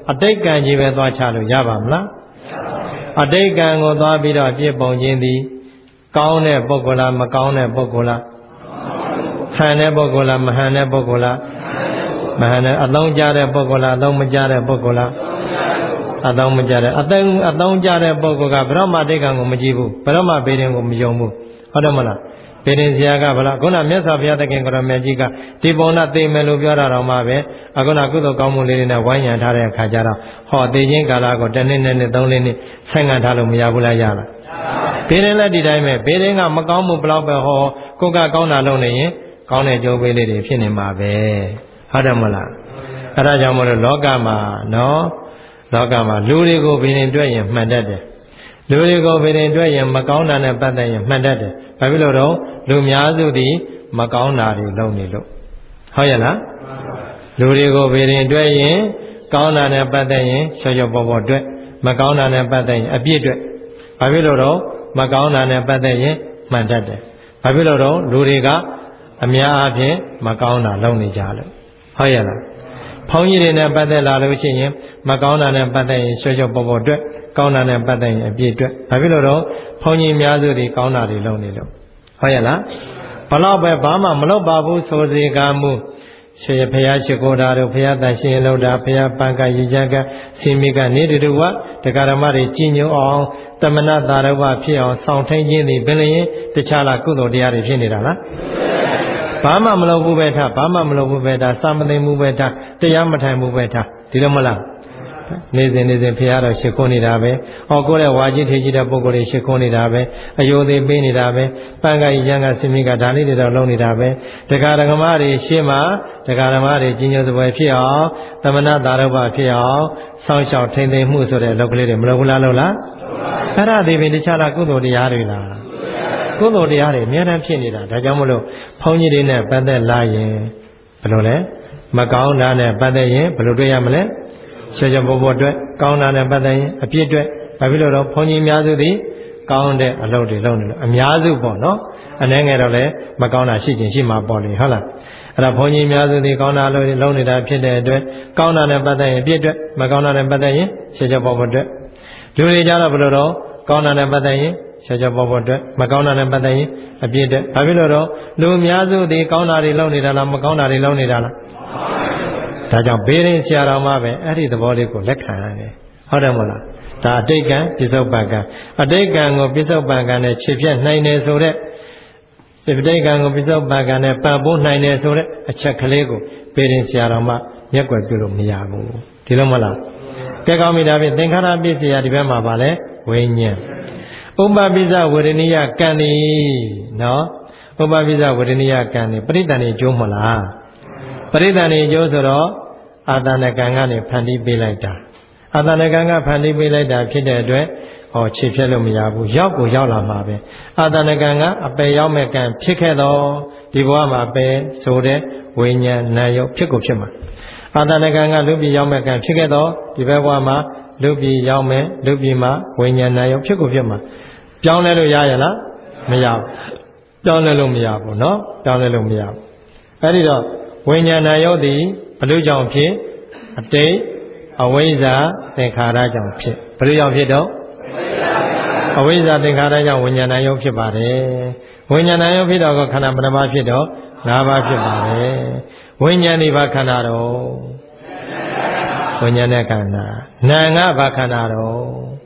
အတိတ်ကံကြီးပဲသွားချလို့ရပါမလားအတိတ်ကံကိုသွားပြီးတော့အပြစ်ပုံခြင်းသည်ကောင်းတဲ့ပုဂ္ဂိုလ်လားမကောင်းတဲ့ပုဂ္ဂိုလ်လားဟန်တဲ့ပုဂ္ဂိုလ်လားမဟန်တဲ့ပုဂ္ဂိုလ်လားမဟန်တဲ့အသုံးကျတဲ့ပုဂ္ဂိုလ်လားအသုံးမကျတဲ့ပုဂ္ဂိုလ်လားအသုံးမကျတဲ့အသုံးအသုံးကျတဲ့ပုဂ္ဂိုလ်ကဘယ်တော့မှတိတ်ကံကိုမကြည့်ဘူးဘယ်တော့မှဘေးရင်ကိုမယုံဘူးဟုတ်တယ်မလားဘေးရင်ဆရာကဗလားခုနမြတ်စွာဘုရားသခင်ကိုရမေကြီးကဒီပုံနာသိမယ်လို့ပြောတာတော့မှပဲအခုနကုသိုလ်ကောင်းမှုလေးတွေနဲ့ဝိုင်းရံထားတဲ့အခါကျတော့ဟောသိချင်းကာလကိုတစ်နှစ်နဲ့နှစ်သုံးလေးနှစ်ဆိုင်ငံထားလို့မရဘူးလားရလားဘေးရင်လည်းဒီတိုင်းပဲဘေးရင်ကမကောင်းမှုဘလောက်ပဲဟောကိုကကောင်းတာလုပ်နေရင်ကောင်းတဲ့ကြိုးပေးလေးတွေဖြစ်နေမှာပဲဟုတ်တယ်မလားအဲဒါကြောင့်မလို့လောကမှာနော်လောကမှာလူတွေကိုဘေးရင်တွေ့ရင်မှန်တတ်တယ်လူတွေကိုဘေးရင်တွေ့ရင်မကောင်းတာနဲ့ပတ်သက်ရင်မှန်တတ်တယ်ဘာဖြစ်လို့တော့လူများစုသည်မကောင်းတာတွေလုပ်နေလို့ဟုတ်ရဲ့လားလူတွေကိုဘေးရင်တွေ့ရင်ကောင်းတာနဲ့ပတ်သက်ရင်ချောချောပေါ်ပေါ်တွေ့မကောင်းတာနဲ့ပတ်သက်ရင်အပြစ်တွေ့ဘာဖြစ်လို့တော့မကောင်းတာနဲ့ပတ်သက်ရင်မှန်တတ်တယ်ဘာဖြစ်လို့တော့လူတွေကအများအားဖြင့်မကောင်းတာလုပ်နေကြလို့ဟုတ်ရဲ့လားဘုန်းကြီးတွေနဲ့ပတ်သက်လာလို့ရှိရင်မကောင်းတာနဲ့ပတ်သက်ရင်ချောချောပေါ်ပေါ်တွေ့ကောင်းတာနဲ့ပတ်သက်ရင်အပြည့်တွေ့ဘာဖြစ်လို့တော့ဘုန်းကြီးအများစုတွေကောင်းတာတွေလုပ်နေလို့ဟုတ်ရဲ့လားဘလောက်ပဲဘာမှမလုပ်ပါဘူးဆိုစေကမူရှေဖရာရှိခိုးတာတို့ဖရာတန်ရှင်လောက်တာဖရာပန်ကရည်ချကစီမိကနေတူဝတရားဓမ္မတွေကြည်ညိုအောင်တမနာတာရဝဖြစ်အောင်ဆောင်ထိန်ခြင်းသည်ဘယ်လျင်တခြားလားကုသိုလ်တရားတွေဖြစ်နေတာလားဘာမှမလုပ်ဘူးပဲထားဘာမှမလုပ်ဘူးပဲထားစာမသိမှုပဲထားတရားမထိုင်ဘူးပဲထားဒီလိုမလားနေစဉ်နေစဉ်ဖရာတော်ရှိခိုးနေတာပဲဟောကိုယ်ရဲ့ဝါကြီးထေကြီးတဲ့ပုဂ္ဂိုလ်တွေရှိခိုးနေတာပဲအယိုသေးပေးနေတာပဲပန်ကကြီးရန်ကစင်မိကဒါလေးတွေတော့လုံးနေတာပဲတရားဓမ္မတွေရှင်းမှာတရားဓမ္မတွေကြီးညိုစပွဲဖြစ်အောင်သမဏတာရဘဖြစ်အောင်စောင့်ရှောက်ထိန်သိမ်းမှုဆိုတဲ့လောကလေးတွေမလုပ်ဘူးလားလို့လားအဲ့ဒါဒီပင်တခြားလားကုသိုလ်တရားတွေလားကုသိုလ်တရားတွေအများအားဖြင့်နေတာဒါကြောင့်မလို့ဘုန်းကြီးတွေနဲ့ပတ်သက်လာရင်ဘယ်လိုလဲမကောင်းတာနဲ့ပတ်သက်ရင်ဘယ်လိုတွေ့ရမလဲချေချေပေါ်ပေါ်အတွက်ကောင်းတာနဲ့ပတ်သက်ရင်အပြည့်အတွက်ဘာဖြစ်လို့တော့ဘုန်းကြီးအများစုသည်ကောင်းတဲ့အလုပ်တွေလုပ်နေလို့အများစုပေါ့နော်အနည်းငယ်တော့လည်းမကောင်းတာရှိခြင်းရှိမှာပေါ့လေဟုတ်လားအဲ့ဒါဘုန်းကြီးအများစုသည်ကောင်းတာလုပ်လုပ်နေတာဖြစ်တဲ့အတွက်ကောင်းတာနဲ့ပတ်သက်ရင်အပြည့်အတွက်မကောင်းတာနဲ့ပတ်သက်ရင်ချေချေပေါ်ပေါ်အတွက်လူတွေကြတော့ဘယ်လိုတော့ကောင်းတာနဲ့ပတ်သက်ရင်ချေချေပေါ်ပေါ်အတွက်မကောင်းတာနဲ့ပတ်သက်ရင်အပြည့်အတွက်ဘာဖြစ်လို့တော့လူအများစုသည်ကောင်းတာတွေလုပ်နေတာလားမကောင်းတာတွေလုပ်နေတာလားဒါကြောင့်ဘေးရင်ဆရာတော်မှပဲအဲ့ဒီသဘောလေးကိုလက်ခံရတယ်ဟုတ်တယ်မို့လားဒါအတိတ်ကံပြစ္ဆုတ်ပံကံအတိတ်ကံကိုပြစ္ဆုတ်ပံကံနဲ့ခြေဖြတ်နိုင်တယ်ဆိုတဲ့ဒီအတိတ်ကံကိုပြစ္ဆုတ်ပံကံနဲ့ပံ့ပိုးနိုင်တယ်ဆိုတဲ့အချက်ကလေးကိုဘေးရင်ဆရာတော်မှမျက်ကွယ်ပြုလို့မရဘူးဒီလိုမလားကဲကောင်းပြီဒါဖြင့်သင်္ခါရပစ္စယဒီဘက်မှာပါလဲဝိညာဉ်ဥပ္ပပိစ္ဆဝေဒနိယကံဤနော်ဥပ္ပပိစ္ဆဝေဒနိယကံဤပရိသန္တိကျိုးမလားပရိသန္တိကျိုးဆိုတော့အာတဏကံကနေဖန်တီးပေးလိုက်တာအာတဏကံကဖန်တီးပေးလိုက်တာဖြစ်တဲ့အတွက်ဟောခြေဖြတ်လို့မရဘူးရောက်ကိုရောက်လာမှာပဲအာတဏကံကအပယ်ရောက်မဲ့ကံဖြစ်ခဲ့တော့ဒီဘဝမှာပယ်ဆိုတဲ့ဝိညာဉ်နာယုတ်ဖြစ်ကိုဖြစ်မှာအာတဏကံကလူပြည်ရောက်မဲ့ကံဖြစ်ခဲ့တော့ဒီဘဝမှာလူပြည်ရောက်မဲ့လူပြည်မှာဝိညာဉ်နာယုတ်ဖြစ်ကိုဖြစ်မှာပြောင်းလဲလို့ရရလားမရဘူးပြောင်းလဲလို့မရဘူးเนาะပြောင်းလဲလို့မရဘူးအဲ့ဒီတော့ဝိညာဏယုတ်သည်ဘလို့ကြောင့်ဖြစ်အတိတ်အဝိဇ္ဇာသင်္ခါရကြောင့်ဖြစ်ဘလို့ကြောင့်ဖြစ်တော့အဝိဇ္ဇာသင်္ခါရကြောင့်ဝိညာဏယုတ်ဖြစ်ပါတယ်ဝိညာဏယုတ်ဖြစ်တော့ခန္ဓာဘယ်နှပါးဖြစ်တော့၅ပါးဖြစ်ပါတယ်ဝိညာဉ်ဒီဘာခန္ဓာတော့ဝိညာဉ်နဲ့ခန္ဓာနာငါဘာခန္ဓာတော့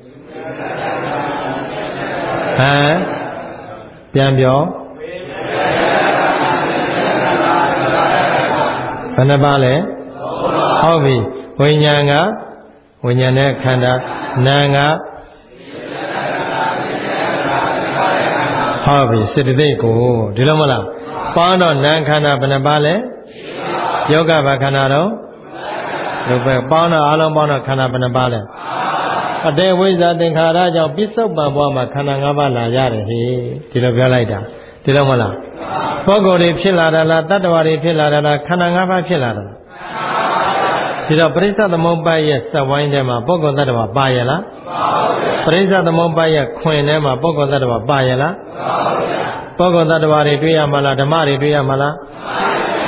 ဟမ်ပြန်ပြောဘယ်နှပါလဲဟုတ်ပြီဝိညာဉ်ကဝိညာဉ်နဲ့ခန္ဓာနာငါဟုတ်ပြီစေတသိက်ကိုဒီလိုမလားပေါင်းတော့နာခန္ဓာဘယ်နှပါလဲယောဂဘာခန္ဓာတော့ဒီပဲပေါင်းတော့အလုံးပေါင်းတော့ခန္ဓာဘယ်နှပါလဲအတေဝိဇ္ဇာသင်္ခါရကြောင့်ပြစ္ဆုတ်ပံဘဝမှာခန္ဓာ၅ပါးလာရတယ်ဟေ့ဒီလိုပြောလိုက်တာဒီလိုမလားပုဂ္ဂိုလ်တွေဖြစ်လာတာလားတတ္တဝါတွေဖြစ်လာတာလားခန္ဓာ၅ပါးဖြစ်လာတာလားဒီတော့ပရိစ္ဆေသမုပ္ပါဒ်ရဲ့စက်ဝိုင်းထဲမှာပုဂ္ဂိုလ်တ attva ပါရဲ့လားပရိစ္ဆေသမုပ္ပါဒ်ရဲ့ခွင်ထဲမှာပုဂ္ဂိုလ်တ attva ပါရဲ့လားပုဂ္ဂိုလ်တ attva တွေတွေ့ရမှာလားဓမ္မတွေတွေ့ရမှာလား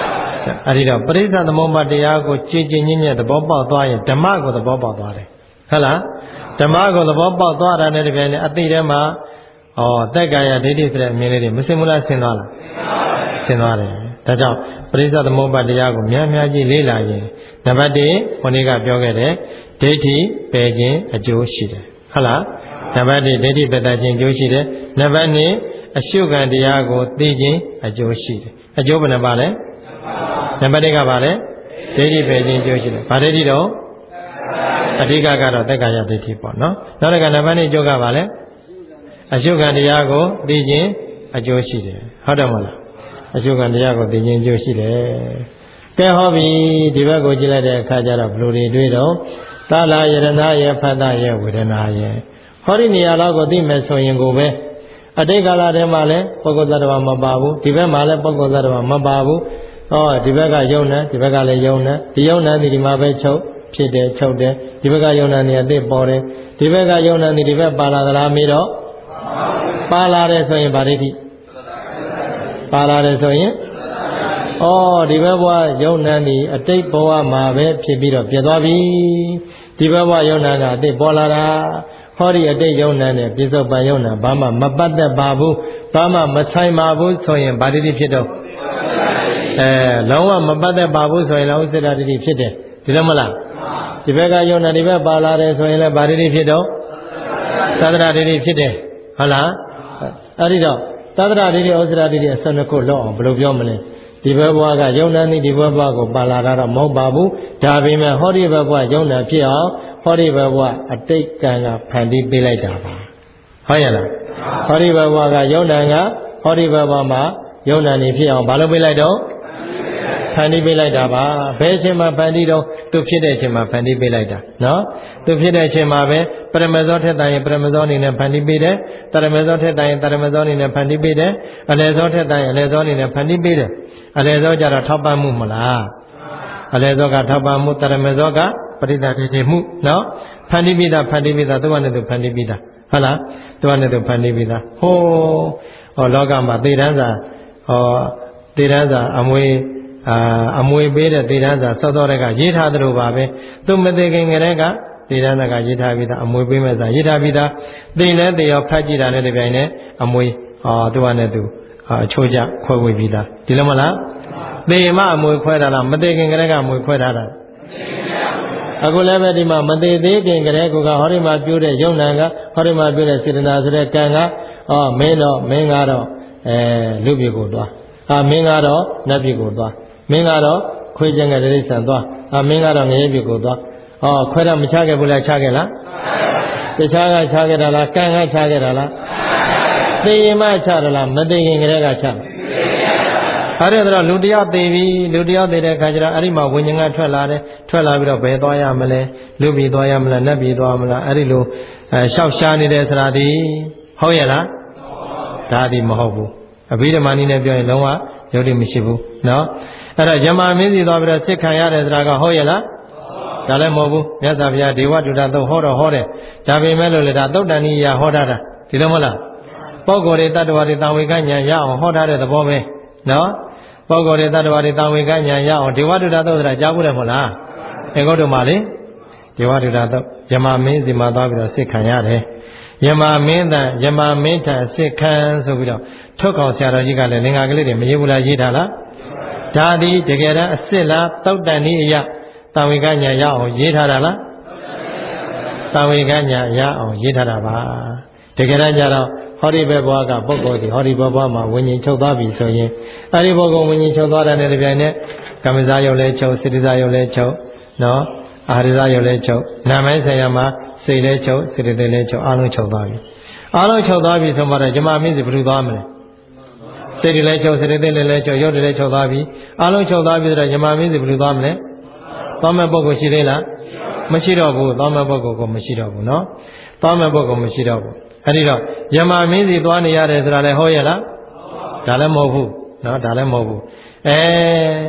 အဲ့ဒီတော့ပရိစ္ဆသမုပ္ပါတရားကိုကြည်ကြည်ညင်းညင်းသဘောပေါက်သွားရင်ဓမ္မကိုသဘောပေါက်သွားတယ်ဟုတ်လားဓမ္မကိုသဘောပေါက်သွားတာနဲ့တပြိုင်နက်အသိထဲမှာဩသက်ကာယဒိဋ္ဌိဆိုတဲ့အမြင်လေးတွေမစင်ဘူးလားဆင်သွားလားဆင်သွားတယ်ဒါကြောင့်ပရိစ္ဆသမုပ္ပါတရားကိုများများကြီးလေ့လာရင်နံပါတ်၁ခေါင်းကပြောခဲ့တယ်ဒိဋ္ဌိပယ်ခြင်းအကျိုးရှိတယ်ဟုတ်လားနံပါတ်၂ဒိဋ္ဌိပယ်တတ်ခြင်းအကျိုးရှိတယ်နံပါတ်၂အရှုခံတရားကိုသိခြင်းအကျိုးရှိတယ်အကျိုးဘယ်နှပါလဲနံပါတ်၁ကပါလဲဒိဋ္ဌိပယ်ခြင်းအကျိုးရှိတယ်ဘာဒိဋ္ဌိတော့အဓိကကတော့သက်ကာယဒိဋ္ဌိပေါ့နော်နောက်တစ်ခါနံပါတ်၂အကျိုးကပါလဲအရှုခံတရားကိုသိခြင်းအကျိုးရှိတယ်ဟုတ်တယ်မဟုတ်လားအရှုခံတရားကိုသိခြင်းအကျိုးရှိတယ်ကဲဟောပြီဒီဘက်ကိုကြည့်လိုက်တဲ့အခါကျတော့ဘယ်လိုတွေတွေ့တော့သာလာယရဏရဲ့ဖတ်တာရဲ့ဝေဒနာရဲ့ဟောဒီနေရာတော့ကိုသိမယ်ဆိုရင်ကိုပဲအတိတ်ကာလထဲမှာလည်းပုဂ္ဂိုလ်သတ္တဝါမပါဘူးဒီဘက်မှာလည်းပုဂ္ဂိုလ်သတ္တဝါမပါဘူးဟောဒီဘက်ကယုံနဲ့ဒီဘက်ကလည်းယုံနဲ့ဒီယုံနဲ့ဒီမှာပဲချုပ်ဖြစ်တယ်ချုပ်တယ်ဒီဘက်ကယုံနဲ့နေအသိပေါ်တယ်ဒီဘက်ကယုံနဲ့ဒီဘက်ပါလာသလားမေးတော့ပါလာတယ်ဆိုရင်ဗာဒိဋ္ဌိပါလာတယ်ဆိုရင်ဩဒီဘက်ဘဝယုံနဲ့ဒီအတိတ်ဘဝမှာပဲဖြစ်ပြီးတော့ပြတ်သွားပြီဒီဘက်ဘဝယုံနဲ့ကအသိပေါ်လာတာဟောဒီအတိတ်ယုံနဲ့ပြစ္ဆုတ်ပံယုံနဲ့ဘာမှမပတ်သက်ပါဘူးဘာမှမဆိုင်ပါဘူးဆိုရင်ဗာဒိဋ္ဌိဖြစ်တော့အဲလုံးဝမပတ်သက်ပါဘူးဆိုရင်လည်းဥစ္စရာဒိဋ္ဌိဖြစ်တယ်ဒီလိုမလားဒီဘက်ကယုံနဲ့ဒီဘက်ပါလာတယ်ဆိုရင်လည်းဗာဒိဋ္ဌိဖြစ်တော့သတ္တရာဒိဋ္ဌိဖြစ်တယ်ဟုတ်လားအဲ့ဒီတော့သတ္တရာဒိဋ္ဌိဥစ္စရာဒိဋ္ဌိအစနခုလောက်အောင်ဘယ်လိုပြောမလဲဒီဘက်ဘဝကယုံနဲ့ဒီဘက်ဘဝကိုပါလာတာတော့မဟုတ်ပါဘူးဒါပေမဲ့ဟောဒီဘက်ဘဝယုံနဲ့ဖြစ်အောင်ဟောဒီဘဝအတိတ်ကံကဖန်တီးပေးလိုက်တာပါဟုတ်ရလားဟောဒီဘဝကယုံနာကဟောဒီဘဝမှာယုံနာနေဖြစ်အောင်ဘာလို့ပေးလိုက်တော့ဖန်တီးပေးလိုက်တာပါဘယ်အချိန်မှာဖန်တီးတော့သူဖြစ်တဲ့အချိန်မှာဖန်တီးပေးလိုက်တာနော်သူဖြစ်တဲ့အချိန်မှာပဲပရမဇောထက်တိုင်းပရမဇောအနေနဲ့ဖန်တီးပေးတယ်တရမဇောထက်တိုင်းတရမဇောအနေနဲ့ဖန်တီးပေးတယ်အလယ်ဇောထက်တိုင်းအလယ်ဇောအနေနဲ့ဖန်တီးပေးတယ်အလယ်ဇောကြတော့ထောက်ပံ့မှုမလားအလယ်ဇောကထောက်ပံ့မှုတရမဇောကပရိသတ်တည်မှုနော်ဖန်တီးပြီးသားဖန်တီးပြီးသားသူကနဲ့သူဖန်တီးပြီးသားဟုတ်လားသူကနဲ့သူဖန်တီးပြီးသားဟိုးဟောလောကမှာသေတန်းစာဟောသေတန်းစာအမွေအာအမွေပေးတဲ့သေတန်းစာစောတော်တွေကရေးထားသလိုပါပဲသူမသေးခင်ကတည်းကသေတန်းကရေးထားပြီးသားအမွေပေးမဲ့စာရေးထားပြီးသားသိလဲသိရောဖတ်ကြည့်တာနဲ့တပြိုင်နက်အမွေဟောသူကနဲ့သူအချိုးကျခွဲဝေပြီးသားဒီလိုမလားသေမအမွေခွဲတာလားမသေးခင်ကတည်းကအမွေခွဲထားတာအခုလည်းပဲဒီမှာမသေးသေးခင်ကလေးကဟောဒီမှာပြုတဲ့ယုံနာကဟောဒီမှာပြုတဲ့စေတနာဆိုတဲ့ကံကအော်မင်းတော့မင်းကတော့အဲလူပြည်ကိုသွားအာမင်းကတော့နတ်ပြည်ကိုသွားမင်းကတော့ခွေးကျင်တဲ့တိရစ္ဆာန်သွားအာမင်းကတော့ငရဲပြည်ကိုသွားဟောခွဲတော့မချခဲ့ဘူးလားချခဲ့လားတခြားကချခဲ့တာလားကံကချခဲ့တာလားသိရင်မှချတယ်လားမသိရင်ကလေးကချအဲ့ဒါတော့လူတယောက်သေးပြီလူတယောက်သေးတဲ့ခါကျတော့အဲ့ဒီမှာဝိညာဉ်ကထွက်လာတယ်ထွက်လာပြီးတော့ဘယ်သွားရမလဲလူပြည်သွားရမလားနတ်ပြည်သွားမလားအဲ့ဒီလိုအဲလျှောက်ရှားနေတဲ့သရာဒီဟုတ်ရဲ့လားဒါဒီမဟုတ်ဘူးအဘိဓမ္မာနည်းနဲ့ပြောရင်လုံးဝယုတ်တိမရှိဘူးနော်အဲ့တော့ယမမင်းစီသွားပြီးတော့စစ်ခံရတယ်ဆိုတာကဟုတ်ရဲ့လားဒါလည်းမဟုတ်ဘူးမြတ်စွာဘုရားဒေဝတုဒ္ဒသုတ်ဟောတော့ဟောတယ်ဒါပေမဲ့လို့လေဒါသုတ်တန်ဤရာဟောထားတာဒီလိုမဟုတ်လားပုဂ္ဂိုလ်တွေတ attva တွေတာဝေကညာရအောင်ဟောထားတဲ့သဘောပဲနော်ပုဂ္ဂိုလ်တွေတ attva တွေတာဝေကညာရအောင်ဒေဝတုဒ္ဒသုတ်ဆိုတာကြားဘူးတယ်မဟုတ်လားအင်္ဂုတ္တမလေးဒေဝတုဒ္ဒသုတ်ယမမင်းစီမှာသွားပြီးတော့စစ်ခံရတယ်ယမမင်းတန်ယမမင်းထံစစ်ခံဆိုပြီးတော့ထုတ်ကောင်ဆရာတော်ကြီးကလည်းလင်္ကာကလေးတွေမရေးဘူးလားရေးထားလားဒါဒီတကယ်တမ်းအစ်စ်လားတောက်တန်ဤအရာတာဝေကညာရအောင်ရေးထားတာလားတာဝေကညာရအောင်ရေးထားတာပါတကယ်တမ်းကျတော့ဟောဒီဘက်ဘဝကပုဂ္ဂိုလ်ဒီဟောဒီဘက်ဘဝမှာဝิญဉ်ချုပ်သွားပြီဆိုရင်အဲဒီပုဂ္ဂိုလ်ဝิญဉ်ချုပ်သွားတဲ့တပြိုင်နက်ကမ္မဇာယုတ်လဲချုပ်စေတဇာယုတ်လဲချုပ်နော်အာရဇာယုတ်လဲချုပ်နာမိုင်းဆရာမှာစိတ်လဲချုပ်စေတသိက်လဲချုပ်အားလုံးချုပ်သွားပြီအားလုံးချုပ်သွားပြီဆိုမှတော့ဇမမင်းစီဘယ်လိုသွားမလဲစိတ်တွေလဲချုပ်စေတသိက်လဲချုပ်ရုပ်တွေလဲချုပ်သွားပြီအားလုံးချုပ်သွားပြီဆိုတော့ဇမမင်းစီဘယ်လိုသွားမလဲသွားမဲ့ပုဂ္ဂိုလ်ရှိသေးလားမရှိတော့ဘူးသွားမဲ့ပုဂ္ဂိုလ်ကမရှိတော့ဘူးနော်သွားမဲ့ပုဂ္ဂိုလ်မရှိတော့ဘူးအဲ့ဒီတော့ယမမင်းစီသွားနေရတယ်ဆိုတာလည်းဟုတ်ရဲ့လားဒါလည်းမဟုတ်ဘူးနော်ဒါလည်းမဟုတ်ဘူးအဲ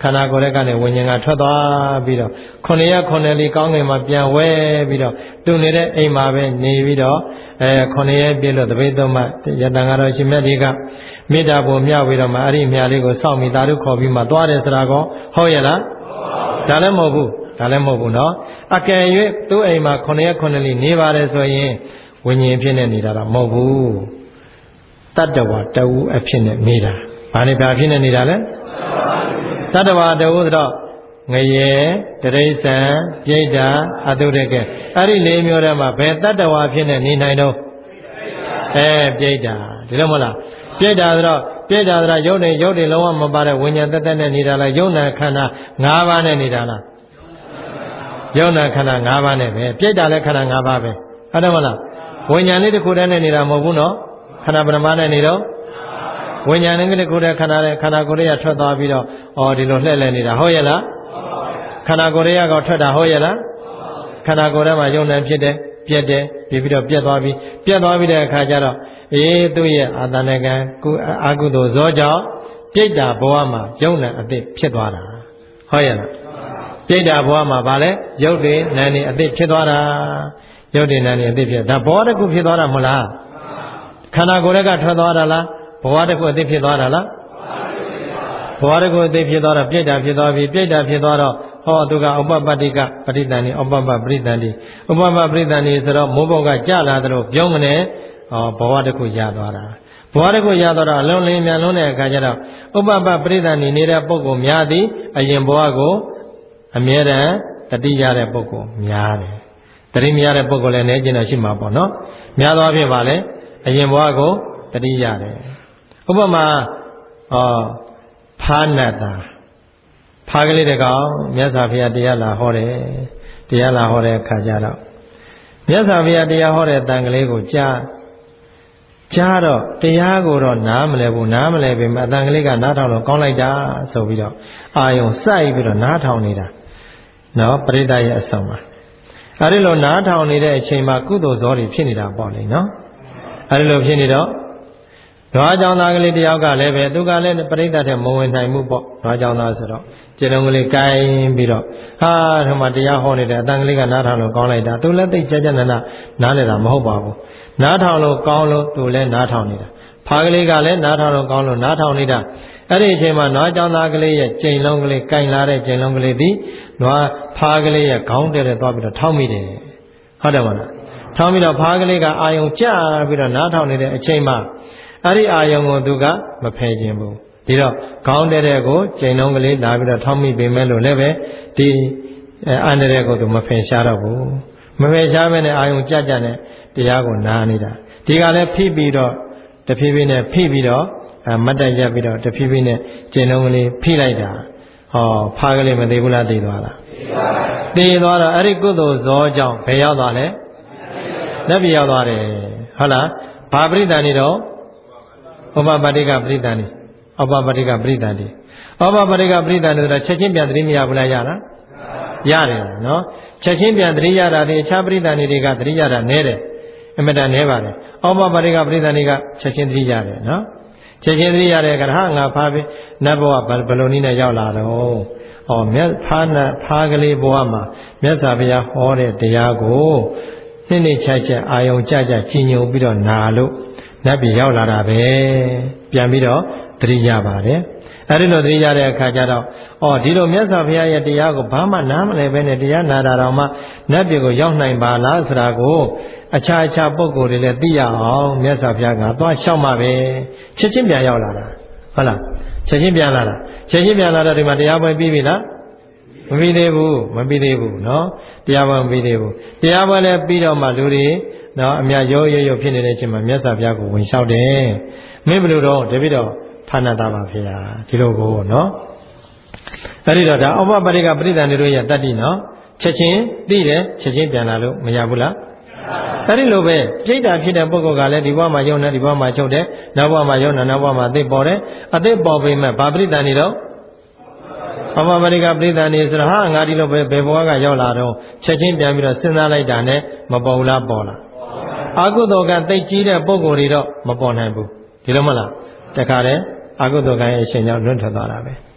ခန္ဓာကိုယ်ရဲ့ကနေဝိညာဉ်ကထွက်သွားပြီးတော့ခုနှစ်ရက်ခုနှစ်လီကောင်းငင်မှာပြန်ဝဲပြီးတော့သူနေတဲ့အိမ်မှာပဲနေပြီးတော့အဲခုနှစ်ရက်ပြည့်လို့တပိတ်သုံးမှယတန်ကတော့ရှင်မြတ်ဒီကမေတ္တာပုံမြပြီးတော့မှအဲ့ဒီမြာလေးကိုစောင့်မိသားတို့ခေါ်ပြီးမှသွားတယ်ဆိုတာကောဟုတ်ရဲ့လားဒါလည်းမဟုတ်ဘူးဒါလည်းမဟုတ်ဘူးနော်အကယ်၍သူ့အိမ်မှာခုနှစ်ရက်ခုနှစ်လီနေပါတယ်ဆိုရင်ဝိညာဉ်ဖြစ်နေနေတာတော့မဟုတ်ဘူးတတ္တဝါတဝူအဖြစ်နဲ့နေတာဘာနဲ့ဘာဖြစ်နေနေတာလဲတတ္တဝါတဝူဆိုတော့ငရေတရိစ္ဆာန်ပြိတ္တာအတုရကဲအဲ့ဒီလေးမျိုးထဲမှာဘယ်တတ္တဝါဖြစ်နေနေနိုင်တော့အဲပြိတ္တာဒီလိုမဟုတ်လားပြိတ္တာဆိုတော့ပြိတ္တာဆိုတာရုပ်တွေရုပ်တွေလုံးဝမပါတဲ့ဝိညာဉ်သက်သက်နဲ့နေတာလားယုံနာခန္ဓာ၅ပါးနဲ့နေတာလားယုံနာခန္ဓာ၅ပါးနဲ့ပဲပြိတ္တာလည်းခန္ဓာ၅ပါးပဲဟုတ်တယ်မလားဝိညာဉ်လေးတစ်ခုတည်းနဲ့နေတာမဟုတ်ဘူးနော်ခန္ဓာပရမနဲ့နေတော့ဝိညာဉ်လေးတစ်ခုတည်းခန္ဓာနဲ့ခန္ဓာကိုယ်ရဲ့ထွက်သွားပြီးတော့အော်ဒီလိုလှည့်လည်နေတာဟုတ်ရဲ့လားခန္ဓာကိုယ်ရဲ့ကောထွက်တာဟုတ်ရဲ့လားခန္ဓာကိုယ်ထဲမှာယုံနာဖြစ်တယ်ပြက်တယ်ပြီးပြီးတော့ပြက်သွားပြီးပြက်သွားပြီးတဲ့အခါကျတော့အေးသူ့ရဲ့အာတဏကံကုအာကုသိုလ်ဇောကြောင့်ပြိတ္တာဘဝမှာယုံနာအသစ်ဖြစ်သွားတာဟုတ်ရဲ့လားပြိတ္တာဘဝမှာဗာလဲရုပ်တွေနာမ်တွေအသစ်ဖြစ်သွားတာရုပ်တွေနာမ်တွေအသစ်ဖြစ်ဒါဘောတစ်ခုဖြစ်သွားတာမဟုတ်လားခန္ဓာကိုယ်ကထွက်သွားတာလားဘဝတစ်ခုအသစ်ဖြစ်သွားတာလားဘဝတစ်ခုအသစ်ဖြစ်သွားတော့ပြိတ္တာဖြစ်သွားပြီပြိတ္တာဖြစ်သွားတော့ဟောသူကဥပပတ္တိကပရိသန္တိဥပပပရိသန္တိဥပပပရိသန္တိဆိုတော့မိုးဘောကကြလာသလိုပြုံးမနေဟောဘဝတစ်ခုရသွားတာဘဝတစ်ခုရသွားတော့အလုံးလင်းမြန်လုံးတဲ့အခါကျတော့ဥပပပရိသန္တိနေတဲ့ပုဂ္ဂိုလ်များသည်အရင်ဘဝကိုအမြဲတမ်းတတိရတဲ့ပုဂ္ဂိုလ်များတယ်တတိမရတဲ့ပုဂ္ဂိုလ်လည်းနေကျင်တော့ရှိမှာပေါ့နော်များသောအားဖြင့်ပါလေအရင်ဘဝကိုတတိရတယ်ဥပမာဟောဖာနတ်တာဖားကလေးတကောင်မြတ်စွာဘုရားတရားလာဟောတယ်တရားလာဟောတဲ့အခါကျတော့မြတ်စွာဘုရားတရားဟောတဲ့တန်ကလေးကိုကြားကြားတော့တရားကိုတော့နားမလဲဘူးနားမလဲပေမဲ့အတန်ကလေးကနားထောင်တော့ကောင်းလိုက်တာဆိုပြီးတော့အာယုံစိုက်ပြီးတော့နားထောင်နေတာနော်ပရိသတ်ရဲ့အဆောင်မှာအဲဒီလိုနားထောင်နေတဲ့အချိန်မှာကုသိုလ်ဇောတွေဖြစ်နေတာပေါ့လေနော်အဲဒီလိုဖြစ်နေတော့ဓဝါကြောင့်သားကလေးတယောက်ကလည်းပဲသူကလည်းပရိသတ်တဲ့မဝင်နိုင်မှုပေါ့ဓဝါကြောင့်သားဆိုတော့ခြေလုံးကလေးကိုင်းပြီးတော့ဟာဒီမှာတရားဟောနေတယ်အတန်ကလေးကနားထောင်လို့ကောင်းလိုက်တာသူလည်းသိကြကြနနာနားနေတာမဟုတ်ပါဘူးနားထောင်လို့ကောင်းလို့သူလည်းနားထောင်နေတာဖားကလေးကလည်းနားထောင်လို့ကောင်းလို့နားထောင်နေတာအဲ့ဒီအချိန်မှာနွားကြောင့်သားကလေးရဲ့ကျိန်လုံးကလေးကိုင်းလာတဲ့ကျိန်လုံးကလေးသည်နွားဖားကလေးရဲ့ခေါင်းတဲတဲ့သွားပြီးတော့ထောက်မိတယ်ဟုတ်တယ်မလားထောက်ပြီးတော့ဖားကလေးကအာယုံကျပြီးတော့နားထောင်နေတဲ့အချိန်မှာအဲ့ဒီအာယုံကိုသူကမဖယ်ခြင်းဘူးဒီတော့ခေါင်းတဲ့တဲ့ကိုကျိန်လုံးကလေးလာပြီးတော့ထောက်မိပေမဲ့လို့လည်းပဲဒီအန္တရာယ်ကိုသူမဖယ်ရှားတော့ဘူးမဖယ်ရှားပဲနဲ့အာယုံကြကြနဲ့တရားကိုနားနေတာဒီကလည်းဖိပြီးတော့တဖြည်းဖြည်းနဲ့ဖိပြီးတော့မတ်တက်ရက်ပြီးတော့တဖြည်းဖြည်းနဲ့ကျိန်လုံးကလေးဖိလိုက်တာဟောဖားကလေးမသိဘူးလားသိသွားလားသိသွားတော့အဲ့ဒီကုသိုလ်ဇောကြောင့်ဘယ်ရောက်သွားလဲလက်ပြရောက်သွားတယ်ဟုတ်လားဘာပရိသန္တိတော့ဥပပတ္တိကပရိသန္တိဥပပတ္တိကပရိသန္တိဥပပတ္တိကပရိသန္တိဆိုတာချက်ချင်းပြန်သတိမရဘူးလားရလားရတယ်နော်ချက်ချင်းပြန်သတိရတာဒီအခြားပရိသန္တိတွေကသတိရတာနည်းတယ်အမတန်နည်းပါတယ်ဥပပတ္တိကပရိသန္တိကချက်ချင်းသတိရတယ်နော်ချက်ချင်းသတိရတဲ့ကရဟငါဖားပြီးနတ်ဘဝဘယ်လိုနည်းနဲ့ရောက်လာတော့ဩမြတ်ဖားနာဖားကလေးဘဝမှာမြတ်စွာဘုရားဟောတဲ့တရားကိုနှိမ့်နှိမ့်ချက်ချက်အာယုံကြကြကြည်ညိုပြီးတော့နာလို့နတ်ပြည်ရောက်လာတာပဲပြန်ပြီးတော့သတိရပါတယ်အဲဒီလိုသတိရတဲ့အခါကျတော့အော်ဒီလိုမြတ်စွာဘုရားရဲ့တရားကိုဘာမှနားမလည်ပဲနဲ့တရားနာတာတော့မှနတ်ပြည်ကိုရောက်နိုင်ပါလားဆိုတာကိုအခြားအခြားပုဂ္ဂိုလ်တွေလည်းသိရအောင်မြတ်စွာဘုရားကသွားလျှောက်မှပဲချက်ချင်းပြန်ရောက်လာတာဟုတ်လားချက်ချင်းပြန်လာတာချက်ချင်းပြန်လာတော့ဒီမှာတရားပွဲပြီးပြီလားမပြီးသေးဘူးမပြီးသေးဘူးနော်တရားပွဲမပြီးသေးဘူးတရားပွဲလည်းပြီးတော့မှလူတွေနော်အများရောရောရောဖြစ်နေတဲ့အချိန်မှာမြတ်စွာဘုရားကိုဝင်လျှောက်တယ်မင်းဘယ်လိုတော့တပည့်တော်ဖာဏတာပါဖေဟာဒီလိုကိုနော်အဲ့ဒီတော့ဒါဩပပရိကပရိသန္တိတို့ရဲ့တတ္တိနော်ချက်ချင်းသိတယ်ချက်ချင်းပြန်လာလို့မရဘူးလားအဲ့ဒီလိုပဲပြိတ္တာဖြစ်တဲ့ပုဂ္ဂိုလ်ကလည်းဒီဘဝမှာယုံနေဒီဘဝမှာချုပ်တယ်နောက်ဘဝမှာယုံနေနောက်ဘဝမှာအသိပေါ်တယ်အသိပေါ်ပေမဲ့ဘာပရိသန္တိတော့ဩပပရိကပရိသန္တိဆိုတော့ဟာငါဒီလိုပဲဘယ်ဘဝကရောက်လာတော့ချက်ချင်းပြန်ပြီးတော့စဉ်းစားလိုက်တာနဲ့မပေါ်ဘူးလားပေါ်လားအာဟုသောကသိကြီးတဲ့ပုဂ္ဂိုလ်တွေတော့မပေါ်နိုင်ဘူးဒီလိုမလားတခါတည်းအာဟုသောကရဲ့အရှင်ကြောင့်လွတ်ထွက်သွားတာပဲ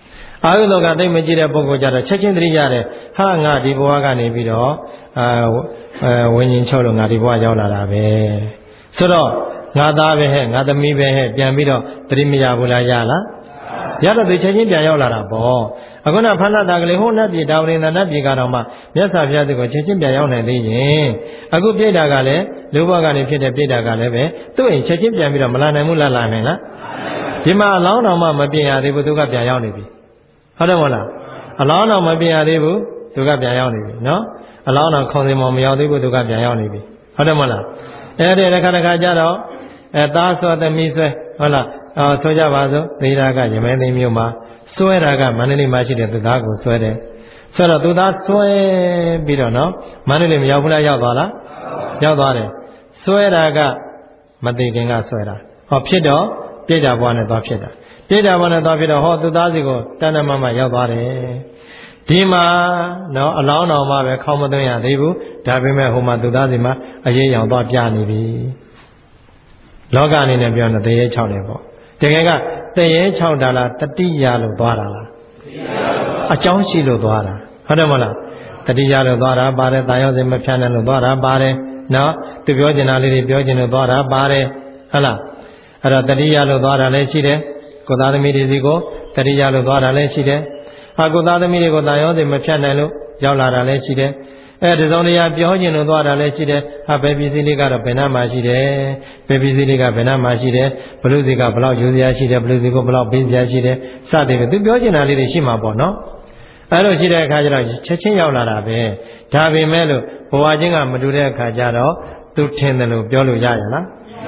အာဟုသောကတိတ်မကြည့်တဲ့ပုဂ္ဂိုလ်ကြတော့ချက်ချင်းသတိရတယ်ဟာငါဒီဘဝကနေပြီးတော့အာဝိညာဉ်ချုပ်လို့ငါဒီဘဝရောက်လာတာပဲဆိုတော့ငါသားပဲဟဲ့ငါသမီးပဲဟဲ့ပြန်ပြီးတော့သတိမရဘူးလားရလားရတော့ဒီချက်ချင်းပြန်ရောက်လာတာပေါ့အခုနဖဏတာကလေးဟိုနတ်ပြည်ဒါဝရိန္ဒနတ်ပြည်ကတော့မှမြတ်စွာဘုရားသူကိုချက်ချင်းပြန်ရောက်နိုင်သေးရင်အခုပြိတ္တာကလည်းလူဘဝကနေဖြစ်တဲ့ပြိတ္တာကလည်းပဲသူ့အိမ်ချက်ချင်းပြန်ပြီးတော့မလာနိုင်ဘူးလားလာနိုင်လားဒီမှာအလောင်းတော်မှမပြင်ရသေးဘူးသူကပြန်ရောက်နေပြီဟုတ်တယ်မဟုတ်လားအလောင်းတော်မပြင်ရသေးဘူးသူကပြန်ရောက်နေပြီနော်အလောင်းတော်ခေါင်းစဉ်မမရောက်သေးဘူးသူကပြန်ရောက်နေပြီဟုတ်တယ်မဟုတ်လားအဲဒီတစ်ခါတစ်ခါကျတော့အဲသားဆွဲသမီးဆွဲဟုတ်လားအော်ဆိုကြပါစို့သေတာကရမဲသိမ်းမြို့မှာဆွဲတာကမန္တလေးမှာရှိတဲ့သူသားကိုဆွဲတယ်ဆိုတော့သူသားဆွဲပြီးတော့နော်မန္တလေးမရောက်ဘူးလားရောက်သွားလားရောက်သွားတယ်ဆွဲတာကမသိခင်ကဆွဲတာဟောဖြစ်တော့ပြိတ္တာဘဝနဲ့သွားဖြစ်တာပြိတ္တာဘဝနဲ့သွားဖြစ်တော့ဟောသူသားစီကိုတဏ္ဍမမရောက်သွားတယ်ဒီမှာနော်အလောင်းတော်မှပဲခေါင်းမသွင်းရသေးဘူးဒါပေမဲ့ဟိုမှာသူသားစီမှာအရေးရောင်သွားပြနေပြီလောကအနေနဲ့ပြောရင်တရေ၆တယ်ပေါ့တကယ်ကတရေ၆တာလားတတိယလို့သွားတာလားအကြောင်းရှိလို့သွားတာဟုတ်တယ်မဟုတ်လားတတိယလို့သွားတာပါတယ်တာယောစင်မဖြတ်နိုင်လို့သွားတာပါတယ်နော်သူပြောချင်တာလေးတွေပြောချင်လို့သွားတာပါတယ်ဟုတ်လားအဲ့တော့တတိယလို့သွားတာလည်းရှိတယ်ကိုသားသမီးတွေစီကိုတတိယလို့သွားတာလည်းရှိတယ်ဟာကိုသားသမီးတွေကိုတာယောစင်မဖြတ်နိုင်လို့ရောက်လာတာလည်းရှိတယ်အဲဒီဆုံးတရားပြောချင်လို့သွားတာလည်းရှိတယ်ဟာဘယ်ပစ္စည်းလေးကတော့ဘယ်နှမှာရှိတယ်ဘယ်ပစ္စည်းလေးကဘယ်နှမှာရှိတယ်ဘလူစီကဘလောက်ယူစရာရှိတယ်ဘလူစီကဘလောက်ပေးစရာရှိတယ်စသည်ဖြင့်သူပြောချင်တာလေးတွေရှိမှာပေါ့နော်အဲလိုရှိတဲ့အခါကျတော့ချက်ချင်းရောက်လာတာပဲဒါပေမဲ့လို့ဘဝချင်းကမတူတဲ့အခါကျတော့သူထင်တယ်လို့ပြောလို့ရရလား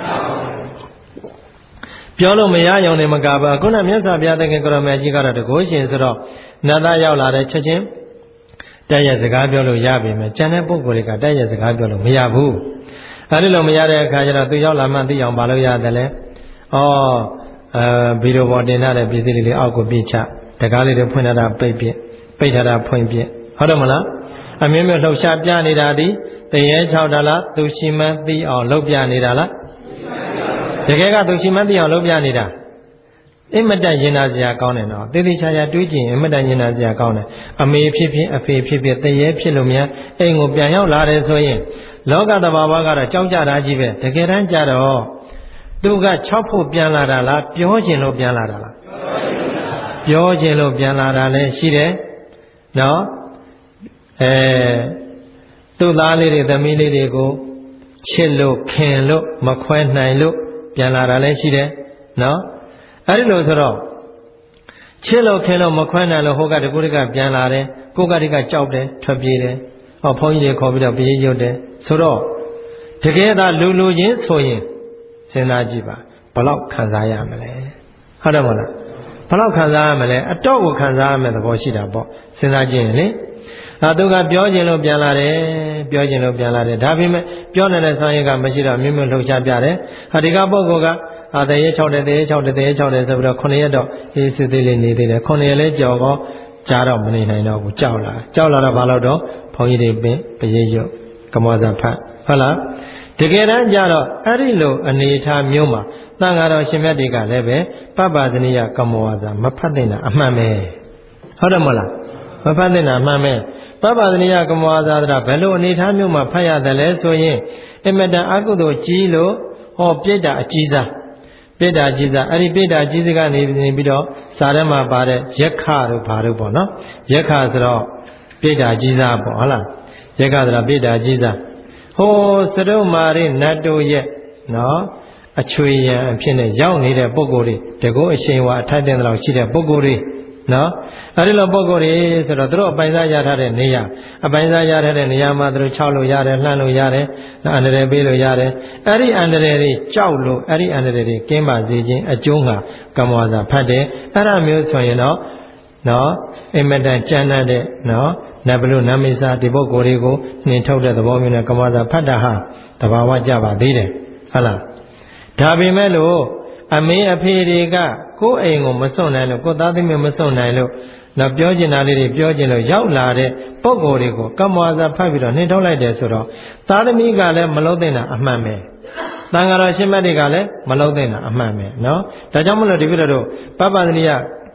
ပြောလို့မရရုံနဲ့မကပါခုနမြတ်စွာဘုရားသခင်ကိုရမေကြီးကတော့တကိုးရှင်ဆိုတော့နတ်သားရောက်လာတဲ့ချက်ချင်းတက်ရစကားပြောလို့ရပြီမယ်ကျန်တဲ့ပုဂ္ဂိုလ်တွေကတက်ရစကားပြောလို့မရဘူးအဲဒီလိုမရတဲ့အခါကျတော့သူရောက်လာမှသိအောင်မလုပ်ရတယ်လေဩအဲဗီဒီယိုပေါ်တင်ထားတဲ့ပစ္စည်းလေးအောက်ကိုပြချတကားလေးတွေဖွင့်ထားတာပိတ်ပြပိတ်ထားတာဖွင့်ပြဟုတ်တယ်မလားအမြင့်မြတ်လှုပ်ရှားပြနေတာဒီတရေ၆တာလားသူရှိမှန်းသိအောင်လုပ်ပြနေတာလားတကယ်ကသူရှိမှန်းသိအောင်လုပ်ပြနေတာအင်မတန်ရင်နာစရာကောင်းတယ်နော်သေသေးချာချာတွေးကြည့်ရင်အင်မတန်ရင်နာစရာကောင်းတယ်အမေဖြစ်ဖြစ်အဖေဖြစ်ဖြစ်တရေဖြစ်လို့များအိမ်ကိုပြန်ရောက်လာတယ်ဆိုရင်လောကတဘာဝကတော့ကြောက်ကြတာကြီးပဲတကယ်တမ်းကြတော့သူက၆ဖို့ပြန်လာတာလားပြောခြင်းလို့ပြန်လာတာလားပြောခြင်းလို့ပြန်လာတာလည်းရှိတယ်နော်အဲသူ့သားလေးတွေသမီးလေးတွေကိုချစ်လို့ခင်လို့မခွဲနိုင်လို့ပြန်လာတာလည်းရှိတယ်နော်အဲ့ဒီလိုဆိုတော့ချစ်လို့ခင်လို့မခွဲနိုင်လို့ဟိုကတကူတကပြန်လာတယ်ကိုကတကကြောက်တယ်ထွက်ပြေးတယ်ဟောဘုန်းကြီးတွေခေါ်ပြီးတော့ပြေးရွတ်တယ်ဆိုတော့တကယ်သာလူလူချင်းဆိုရင်စဉ်းစားကြည့်ပါဘလောက်ခံစားရမလဲဟုတ်တယ်မဟုတ်လားဘလောက်ခံစားရမလဲအတော့ကိုခံစားရမယ်သဘောရှိတာပေါ့စဉ်းစားကြည့်ရင်လေအဲသူကပြောခြင်းလို့ပြန်လာတယ်ပြောခြင်းလို့ပြန်လာတယ်ဒါပေမဲ့ပြောနေတဲ့ဆောင်ရည်ကမရှိတော့မြင့်မြတ်လှုပ်ရှားပြတယ်ဟာဒီကပုဂ္ဂိုလ်ကအာတရေ၆တယ်တရေ၆တယ်တရေ၆တယ်ဆိုပြီးတော့ခုနှစ်ရက်တော့အေးစစ်သေးလေးနေသေးတယ်ခုနှစ်ရက်လဲကြော်တော့ကြားတော့မနေနိုင်တော့ဘူးကြောက်လာကြောက်လာတော့ဘာလို့တော့ဘုန်းကြီးတွေပင်ပရိယုတ်ကမောဇဖတ်ဟုတ်လားတကယ်တမ်းကျတော့အဲ့ဒီလိုအနေထားမျိုးမှာသံဃာတော်ရှင်မြတ်တွေကလည်းပဲပပ္ပဇနိယကမောဝါစာမဖတ်တဲ့နာအမှန်ပဲဟုတ်တယ်မဟုတ်လားမဖတ်တဲ့နာအမှန်ပဲပပ္ပဇနိယကမောဝါစာဆိုတာဘယ်လိုအနေထားမျိုးမှာဖတ်ရတယ်လဲဆိုရင်အမတန်အကုသိုလ်ကြီးလို့ဟောပြိတ္တာအကြီးစားပိဋ္ဌာကြီးစားအဲ့ဒီပိဋ္ဌာကြီးစကနေပြီးတော့စာထဲမှာပါတဲ့ယက္ခတို့ဘာတို့ပေါ့နော်ယက္ခဆိုတော့ပိဋ္ဌာကြီးစားပေါ့ဟုတ်လားယက္ခဆိုတာပိဋ္ဌာကြီးစားဟိုစရုပ်မာရိနတ်တို့ရဲ့နော်အချွေရန်အဖြစ်နဲ့ရောက်နေတဲ့ပုဂ္ဂိုလ်တွေတကောအရှင်ဝါအထိုက်တဲ့လောက်ရှိတဲ့ပုဂ္ဂိုလ်တွေနော်အဲ့ဒီလိုပုဂ္ဂိုလ်တွေဆိုတော့သူတို့အပိုင်စားရထားတဲ့နေရာအပိုင်စားရထားတဲ့နေရာမှာသူတို့ခြောက်လို့ရတယ်လှမ်းလို့ရတယ်အန္တရာယ်ပေးလို့ရတယ်အဲ့ဒီအန္တရာယ်တွေကြောက်လို့အဲ့ဒီအန္တရာယ်တွေကင်းပါစေခြင်းအကျိုးငါကမ္မဝါစာဖတ်တယ်အဲ့ဒါမျိုးဆိုရင်တော့နော်အင်မတန်ကြမ်းတဲ့နော်နတ်ဘလူနတ်မိစာဒီပုဂ္ဂိုလ်တွေကိုနှင်ထုတ်တဲ့သဘောမျိုးနဲ့ကမ္မဝါစာဖတ်တာဟာတဘာဝကြပါသေးတယ်ဟုတ်လားဒါပေမဲ့လို့အမေအဖေတွေကကိုယ်အိမ်ကိုမစွန့်နိုင်လို့ကိုယ်သားသမီးမစွန့်နိုင်လို့တော့ပြောကျင်တာလေးတွေပြောကျင်လို့ရောက်လာတဲ့ပုံကိုယ်တွေကိုကမ္မဝါစာဖတ်ပြီးတော့နှင်ထုတ်လိုက်တယ်ဆိုတော့သားသမီးကလည်းမလုံးသိတာအမှန်ပဲသံဃာတော်ရှင်မတွေကလည်းမလုံးသိတာအမှန်ပဲနော်ဒါကြောင့်မလို့ဒီပြည့်တို့ပပ္ပဇနိယ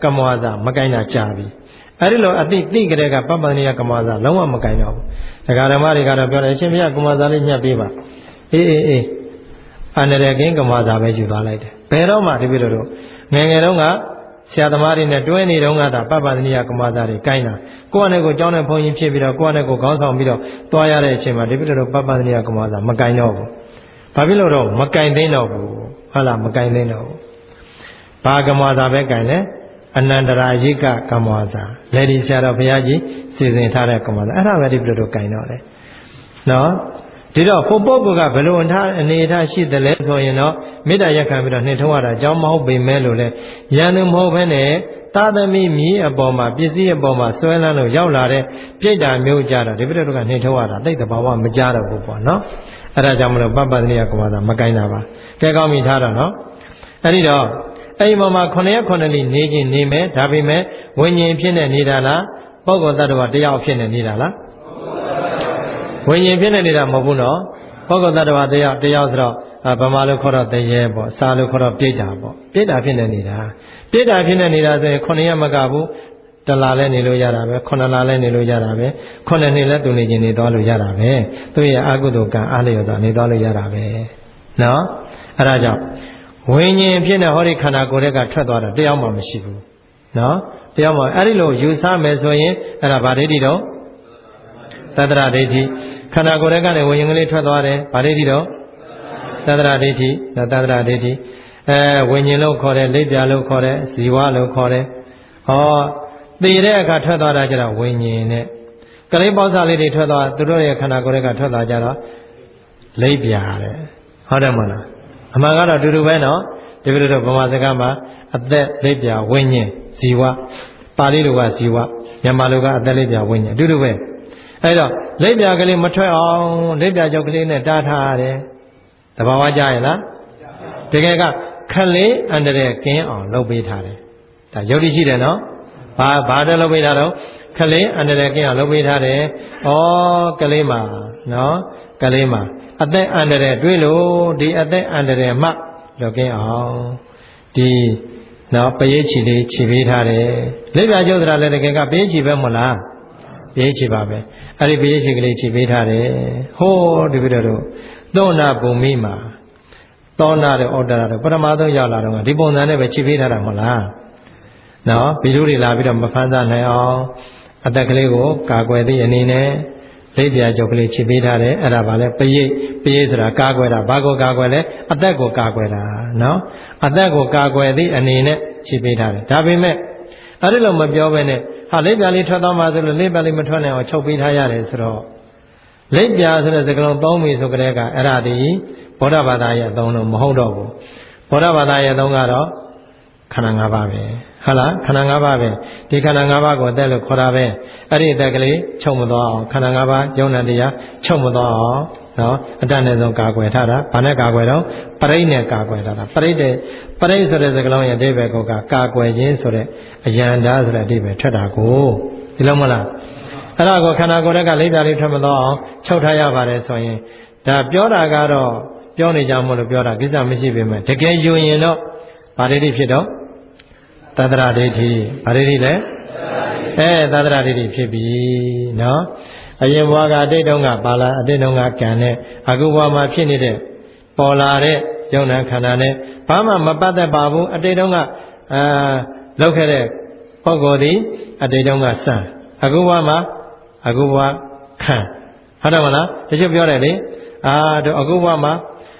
ကမ္မဝါစာမကိုင်းတာကြာပြီအဲ့ဒီလိုအတိတိကလေးကပပ္ပန္နိယကမ္မဝါစာလုံးဝမကိုင်းတော့ဘူးတရားဓမ္မတွေကတော့ပြောတယ်ရှင်ဘုရားကမ္မဝါစာလေးညှပ်ပေးပါအေးအေးအေးအန္တရာယ်ကင်းကမ္မဝါစာပဲယူသွားလိုက်တယ်ဘယ်တော့မှတပည့်တော်ငယ်ငယ်တုန်းကဆရာသမားတွေနဲ့တွဲနေတုန်းကသာပပ္ပန္နိယကမ္မဝါစာတွေကိုင်းတာကိုယ့်အနေကိုကျောင်းနဲ့ဘုန်းကြီးဖြစ်ပြီးတော့ကိုယ့်အနေကိုခေါင်းဆောင်ပြီးတော့သွားရတဲ့အချိန်မှာတပည့်တော်ပပ္ပန္နိယကမ္မဝါစာမကိုင်းတော့ဘူးဘာဖြစ်လို့တော့မကိုင်းသိတော့ဘူးဟုတ်လားမကိုင်းသိတော့ဘူးဘာကမ္မဝါစာပဲကိုင်းလဲအနန္တရာယိကကမ္မဝါစာလေဒီဆရာတော်ဘုရားကြီးစီစဉ်ထားတဲ့ကမ္မဝါစာအဲ့ဒါပဲတပည့်တော်ကိုင်းတော့တယ်နော်ဒီတော့ဟိုပုဂ္ဂိုလ်ကဘယ်လိုအနေအထားရှိတယ်လဲဆိုရင်တော့မေတ္တာရက်ခံပြီးတော့နှင်ထုတ်ရတာအကြောင်းမဟုတ်ပေမဲ့လို့လေရန်သူမဟုတ်ဘဲနဲ့သာသမီမြည်အပေါ်မှာပစ္စည်းအပေါ်မှာဆွဲလန်းလို့ရောက်လာတဲ့ပြိတ္တာမျိုးကြတော့ဒီပြိတ္တာကနှင်ထုတ်ရတာတိတ်တဘာဝမကြတော့ဘူးပေါ့နော်အဲ့ဒါကြောင့်မလို့ပပ္ပန္နိယကမ္မဝါစာမကိုင်းတာပါကဲကောင်းပြီထားတော့နော်အဲ့ဒီတော့အဲ့ဒီမှာမှာခုနှစ်ရက်ခုနှစ်လနေခြင်းနေမယ်ဒါပေမဲ့ဝိညာဉ်ဖြစ်နေနေတာလားပုဂ္ဂိုလ်တ attva တရားဖြစ်နေနေတာလားဝိညာဉ်ဖြစ်နေနေတာမဟုတ်ဘူးနော်ပုဂ္ဂိုလ်တ attva တရားတရားဆိုတော့ဗမာလိုခေါ်တော့တရေပေါ့စာလိုခေါ်တော့ပြိတ္တာပေါ့ပြိတ္တာဖြစ်နေနေတာပြိတ္တာဖြစ်နေနေတာဆိုရင်ခုနှစ်ရက်မကဘူးတလားလဲနေလို့ရတာပဲခုနှစ်လားလဲနေလို့ရတာပဲခုနှစ်နှစ်လဲသူနေခြင်းနေသွားလို့ရတာပဲသူရဲ့အကုသိုလ်ကံအားလျော်စွာနေသွားလို့ရတာပဲနော်အဲ့ဒါကြောင့်ဝိညာဉ်ဖြစ်နေဟောဒီခန္ဓာကိုယ်တွေကထွက်သွားတာတရားမှမရှိဘူးနော်တရားမှအဲ့ဒီလိုယူဆမယ်ဆိုရင်အဲ့ဒါဗာဒိဋ္ဌိတော့သတ္တရဒိဋ္ဌိခန္ဓာကိုယ်တွေကလည်းဝိညာဉ်ကလေးထွက်သွားတယ်ဗာဒိဋ္ဌိတော့သတ္တရဒိဋ္ဌိသတ္တရဒိဋ္ဌိအဲဝိညာဉ်လို့ခေါ်တယ်လက်ပြလို့ခေါ်တယ်ဇီဝလို့ခေါ်တယ်ဟောသိတဲ့အခါထွက်သွားတာကျတော့ဝိညာဉ်နဲ့ကလေးပေါက်စားလေးတွေထွက်သွားသူတို့ရဲ့ခန္ဓာကိုယ်တွေကထွက်သွားကြတော့လက်ပြတယ်ဟုတ်တယ်မလားအမှန်ကတော့အတူတူပဲနော်ဒီလိုတော့ဗမာစကားမှာအသက်လက်ပြဝိညာဉ်ဇီဝပါဠိလိုကဇီဝမြန်မာလိုကအသက်လက်ပြဝိညာဉ်အတူတူပဲအဲ့တော့လက်ပြကလေးမထွက်အောင်လက်ပြကြောက်ကလေးနဲ့တားထားရတယ်တဘာဝကြရဲ့လားတကယ်ကခလေးအန္တရာယ်ကင်းအောင်လုပ်ပေးထားတယ်ဒါယုတ်တိရှိတယ်နော်ဘာဘာတဲ့လုပ်ပေးထားတော့ခလေးအန္တရာယ်ကင်းအောင်လုပ်ပေးထားတယ်ဩကလေးမှာနော်ကလေးမှာအသက်အန္တရာယ်တွေးလို့ဒီအသက်အန္တရာယ်မှလောကင်းအောင်ဒီနော်ပရိချီလေးခြေပေးထားတယ်လက်ပြကျုပ်သရလည်းတကယ်ကပရိချီပဲမဟုတ်လားပရိချီပါပဲအဲ့ဒီပရိချီကလေးခြေပေးထားတယ်ဟိုးဒီပြတော့သောနာပုံမိမှာသောနာတဲ့ဩတ္တရတော့ပထမဆုံးရောက်လာတော့ဒီပုံစံနဲ့ပဲခြေပေးထားတာမဟုတ်လားနော်ဗီဒီယိုတွေလာပြီးတော့မဖန်ဆနိုင်အောင်အသက်ကလေးကိုကာကွယ်သည့်အနေနဲ့လက်ပြကြောက်ကလေးခြေပေးထားတယ်အဲ့ဒါဗာလဲပရိပရိဆိုတာကာကွယ်တာဘာကိုကာကွယ်လဲအသက်ကိုကာကွယ်တာနော်အသက်ကိုကာကွယ်သည့်အနေနဲ့ခြေပေးထားတယ်ဒါပေမဲ့အဲ့ဒီလိုမပြောဘဲနဲ့ဟာလက်ပြလေးထွက်သွားမှဆိုလို့လက်ပြလေးမထွက်နိုင်အောင်ချုပ်ပေးထားရတယ်ဆိုတော့လက်ပြဆိုတဲ့စကားလုံးသုံးပြီဆိုကြတဲ့ကအဲ့ဒါဒီဗုဒ္ဓဘာသာရဲ့အသုံးလုံးမဟုတ်တော့ဘူးဗုဒ္ဓဘာသာရဲ့အသုံးကတော့ခန္ဓာ၅ပါးပဲဟုတ်လားခန္ဓာ၅ပါးပဲဒီခန္ဓာ၅ပါးကိုအသက်လို့ခေါ်တာပဲအဲ့ဒီအသက်ကလေးချုပ်မသွားအောင်ခန္ဓာ၅ပါးယုံနာတရားချုပ်မသွားအောင်နော်အတတ်နဲ့ဆုံးကာကွယ်ထားတာဘာနဲ့ကာကွယ်တော့ပရိတ်နဲ့ကာကွယ်ထားတာပရိတ်တဲ့ပရိတ်ဆိုတဲ့စကားလုံးရဲ့အဓိပ္ပာယ်ကကာကွယ်ခြင်းဆိုတဲ့အယံတာဆိုတဲ့အဓိပ္ပာယ်ထွက်တာကိုဒီလိုမလားအဲ့ဒါကိုခန္ဓာကိုယ်ကလေးပြားလေးထွက်မသွားအောင်ချုပ်ထားရပါတယ်ဆိုရင်ဒါပြောတာကတော့ပြောနေကြမို့လို့ပြောတာကိစ္စမရှိပေမဲ့တကယ်ယူရင်တော့ဗာဒိဋ္ဌိဖြစ်တော့သတ္တရဒိဋ္ဌိဗာဒိဋ္ဌိလဲအဲသတ္တရဒိဋ္ဌိဖြစ်ပြီနော်အရင်ဘဝကအတိတ်တုန်းကပါလာအတိတ်တုန်းကကံနဲ့အခုဘဝမှာဖြစ်နေတဲ့ပေါ်လာတဲ့ယုံနာခန္ဓာနဲ့ဘာမှမပတ်သက်ပါဘူးအတိတ်တုန်းကအာလောက်ခဲ့တဲ့ပုဂ္ဂိုလ်ဒီအတိတ်တုန်းကစံအခုဘဝမှာအခုဘဝခံဟုတ်တယ်မလားတချို့ပြောတယ်လေအာတို့အခုဘဝမှာ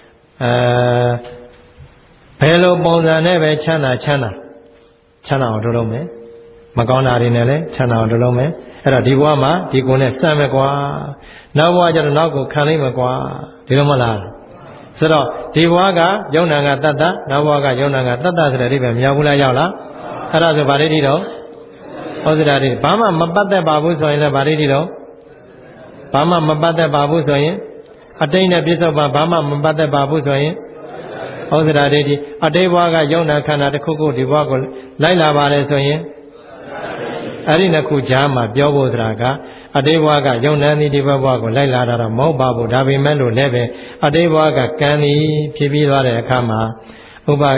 အဲဘယ်လိုပုံစံနဲ့ပဲချမ်းသာချမ်းသာချမ်းသာအောင်လုပ်လို့မယ်မကောင်းတာတွေနဲ့လည်းချမ်းသာအောင်လုပ်လို့မယ်အဲ့တော့ဒီဘဝမှာဒီကိုယ်နဲ့စမ်းမယ်ကွာနောက်ဘဝကျတော့နောက်ကိုခံလိုက်မယ်ကွာဒီလိုမလားဆိုတော့ဒီဘဝကယုံနာကတတ္တနောက်ဘဝကယုံနာကတတ္တဆိုတဲ့အဓိပ္ပာယ်မရောက်ဘူးလားရောက်လားအဲ့ဒါဆိုဗာဒိဋ္ဌိတော့ဩဇရာဒိဋ္ဌိဘာမှမပတ်သက်ပါဘူးဆိုရင်လည်းဗာဒိဋ္ဌိတော့ဘာမှမပတ်သက်ပါဘူးဆိုရင်အတိတ်နဲ့ပြစ္ဆုတ်ပါဘာမှမပတ်သက်ပါဘူးဆိုရင်ဩဇရာဒိဋ္ဌိအတိတ်ဘဝကယုံနာခန္ဓာတစ်ခုခုဒီဘဝကိုလိုက်လာပါတယ်ဆိုရင်အဲ့ဒီနှစ်ခုကြားမှာပြောဖို့ဆိုတာကအတိတ်ဘဝကယုံနာသည်ဒီဘဝကိုလိုက်လာတာတော့မဟုတ်ပါဘူးဒါပေမဲ့လို့လည်းပဲအတိတ်ဘဝကကံသည်ဖြစ်ပြီးသွားတဲ့အခါမှာဥပဒ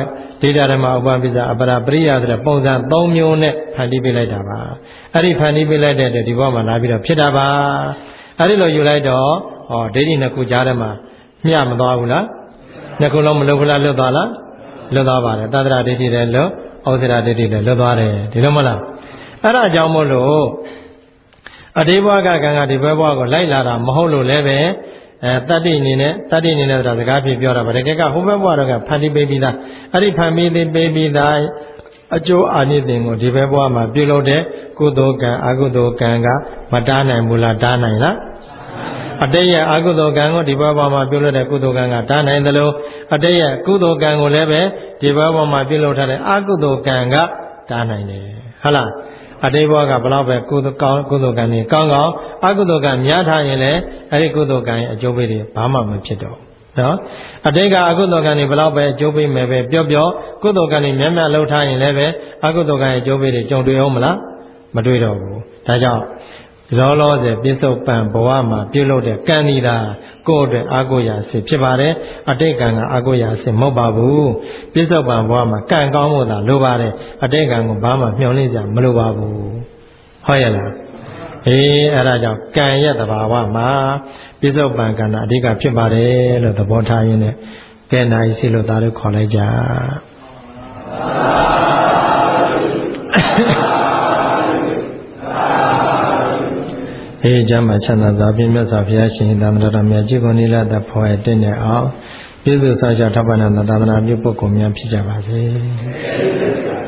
ဒိဋ္ဌဓမ္မဥပပိစ္ဆာအပရာပရိယဆိုတဲ့ပုံစံသုံးမျိုးနဲ့ဖန်တီးပေးလိုက်တာပါအဲ့ဒီဖန်တီးပေးလိုက်တဲ့အတွက်ဒီဘဝမှာလာပြီးတော့ဖြစ်တာပါအဲ့ဒီလိုယူလိုက်တော့ဟောဒိဋ္ဌိနှစ်ခုကြားထဲမှာမျှမသွားဘူးလားနှစ်ခုလုံးမလွတ်ဘူးလားလွတ်သွားလားလွတ်သွားပါတယ်သတ္တရဒိဋ္ဌိလည်းလွတ်ဩဇရဒိဋ္ဌိလည်းလွတ်သွားတယ်ဒီလိုမလားအဲ့ဒါကြောင့်မို့လို့အတိဘဝကကံကဒီဘဝကိုလိုက်လာတာမဟုတ်လို့လည်းပဲအဲတတ္တိအနေနဲ့တတ္တိအနေနဲ့ဆိုတာစကားဖြစ်ပြောတာဗါတကယ်ကဟိုဘက်ဘဝတော့ကဖန်တီးပေးပြီးသားအဲ့ဒီဖန်ပြီးပေးပြီးသားအကျိုးအာနိသင်ကိုဒီဘက်ဘဝမှာပြုလုပ်တဲ့ကုသိုလ်ကံအကုသိုလ်ကံကမတားနိုင်ဘူးလားတားနိုင်လားအတိတ်ရဲ့အကုသိုလ်ကံကိုဒီဘက်ဘဝမှာပြုလုပ်တဲ့ကုသိုလ်ကံကတားနိုင်သလိုအတိတ်ရဲ့ကုသိုလ်ကံကိုလည်းပဲဒီဘက်ဘဝမှာပြုလုပ်ထားတဲ့အကုသိုလ်ကံကတားနိုင်တယ်ဟုတ်လားအတိတ်ဘဝကဘလောက်ပဲကုသိုလ်ကောင်းကုသိုလ်ကံတွေကောင်းကောင်းအကုသိုလ်ကံများထားရင်လည်းအဲ့ဒီကုသိုလ်ကံရဲ့အကျိုးပေးတွေဘာမှမဖြစ်တော့နော်အတိတ်ကအကုသိုလ်ကံတွေဘလောက်ပဲအကျိုးပေးမယ်ပဲပြောပြောကုသိုလ်ကံတွေများများလှုပ်ထားရင်လည်းပဲအကုသိုလ်ကံရဲ့အကျိုးပေးတွေကြုံတွေ့အောင်မလားမတွေ့တော့ဘူးဒါကြောင့်လောလောဆယ်ပြစ္ဆုတ်ပံဘဝမှာပြုလုပ်တဲ့ကံဒီတာကိုယ့်အတွက်အာကိုရာစိဖြစ်ပါတယ်အတိတ်ကံကအာကိုရာစိမဟုတ်ပါဘူးပြစ္ဆုတ်ပံဘဝမှာကံကောင်းဖို့သာလိုပါတယ်အတိတ်ကံကိုဘာမှမျှော်လင့်ကြမလိုပါဘူးဟုတ်ရဲ့လားအေးအဲ့ဒါကြောင့်ကံရဲ့သဘာဝမှာပြစ္ဆုတ်ပံကံတာအဓိကဖြစ်ပါတယ်လို့သဘောထားရင်းနဲ့ကဲနိုင်စီလို့သားတို့ခေါ်လိုက်ကြအေးကျမ်းမှာချမ်းသာစွာဖြင့်မြတ်စွာဘုရားရှင်သာမဏေတော်မြတ်ကြီးကိုနိလတ်တဲ့ဖော်ရတဲ့နဲ့အောင်ပြည့်စုံစွာထောက်ပံ့တဲ့သာသနာပြုပုဂ္ဂိုလ်များဖြစ်ကြပါစေ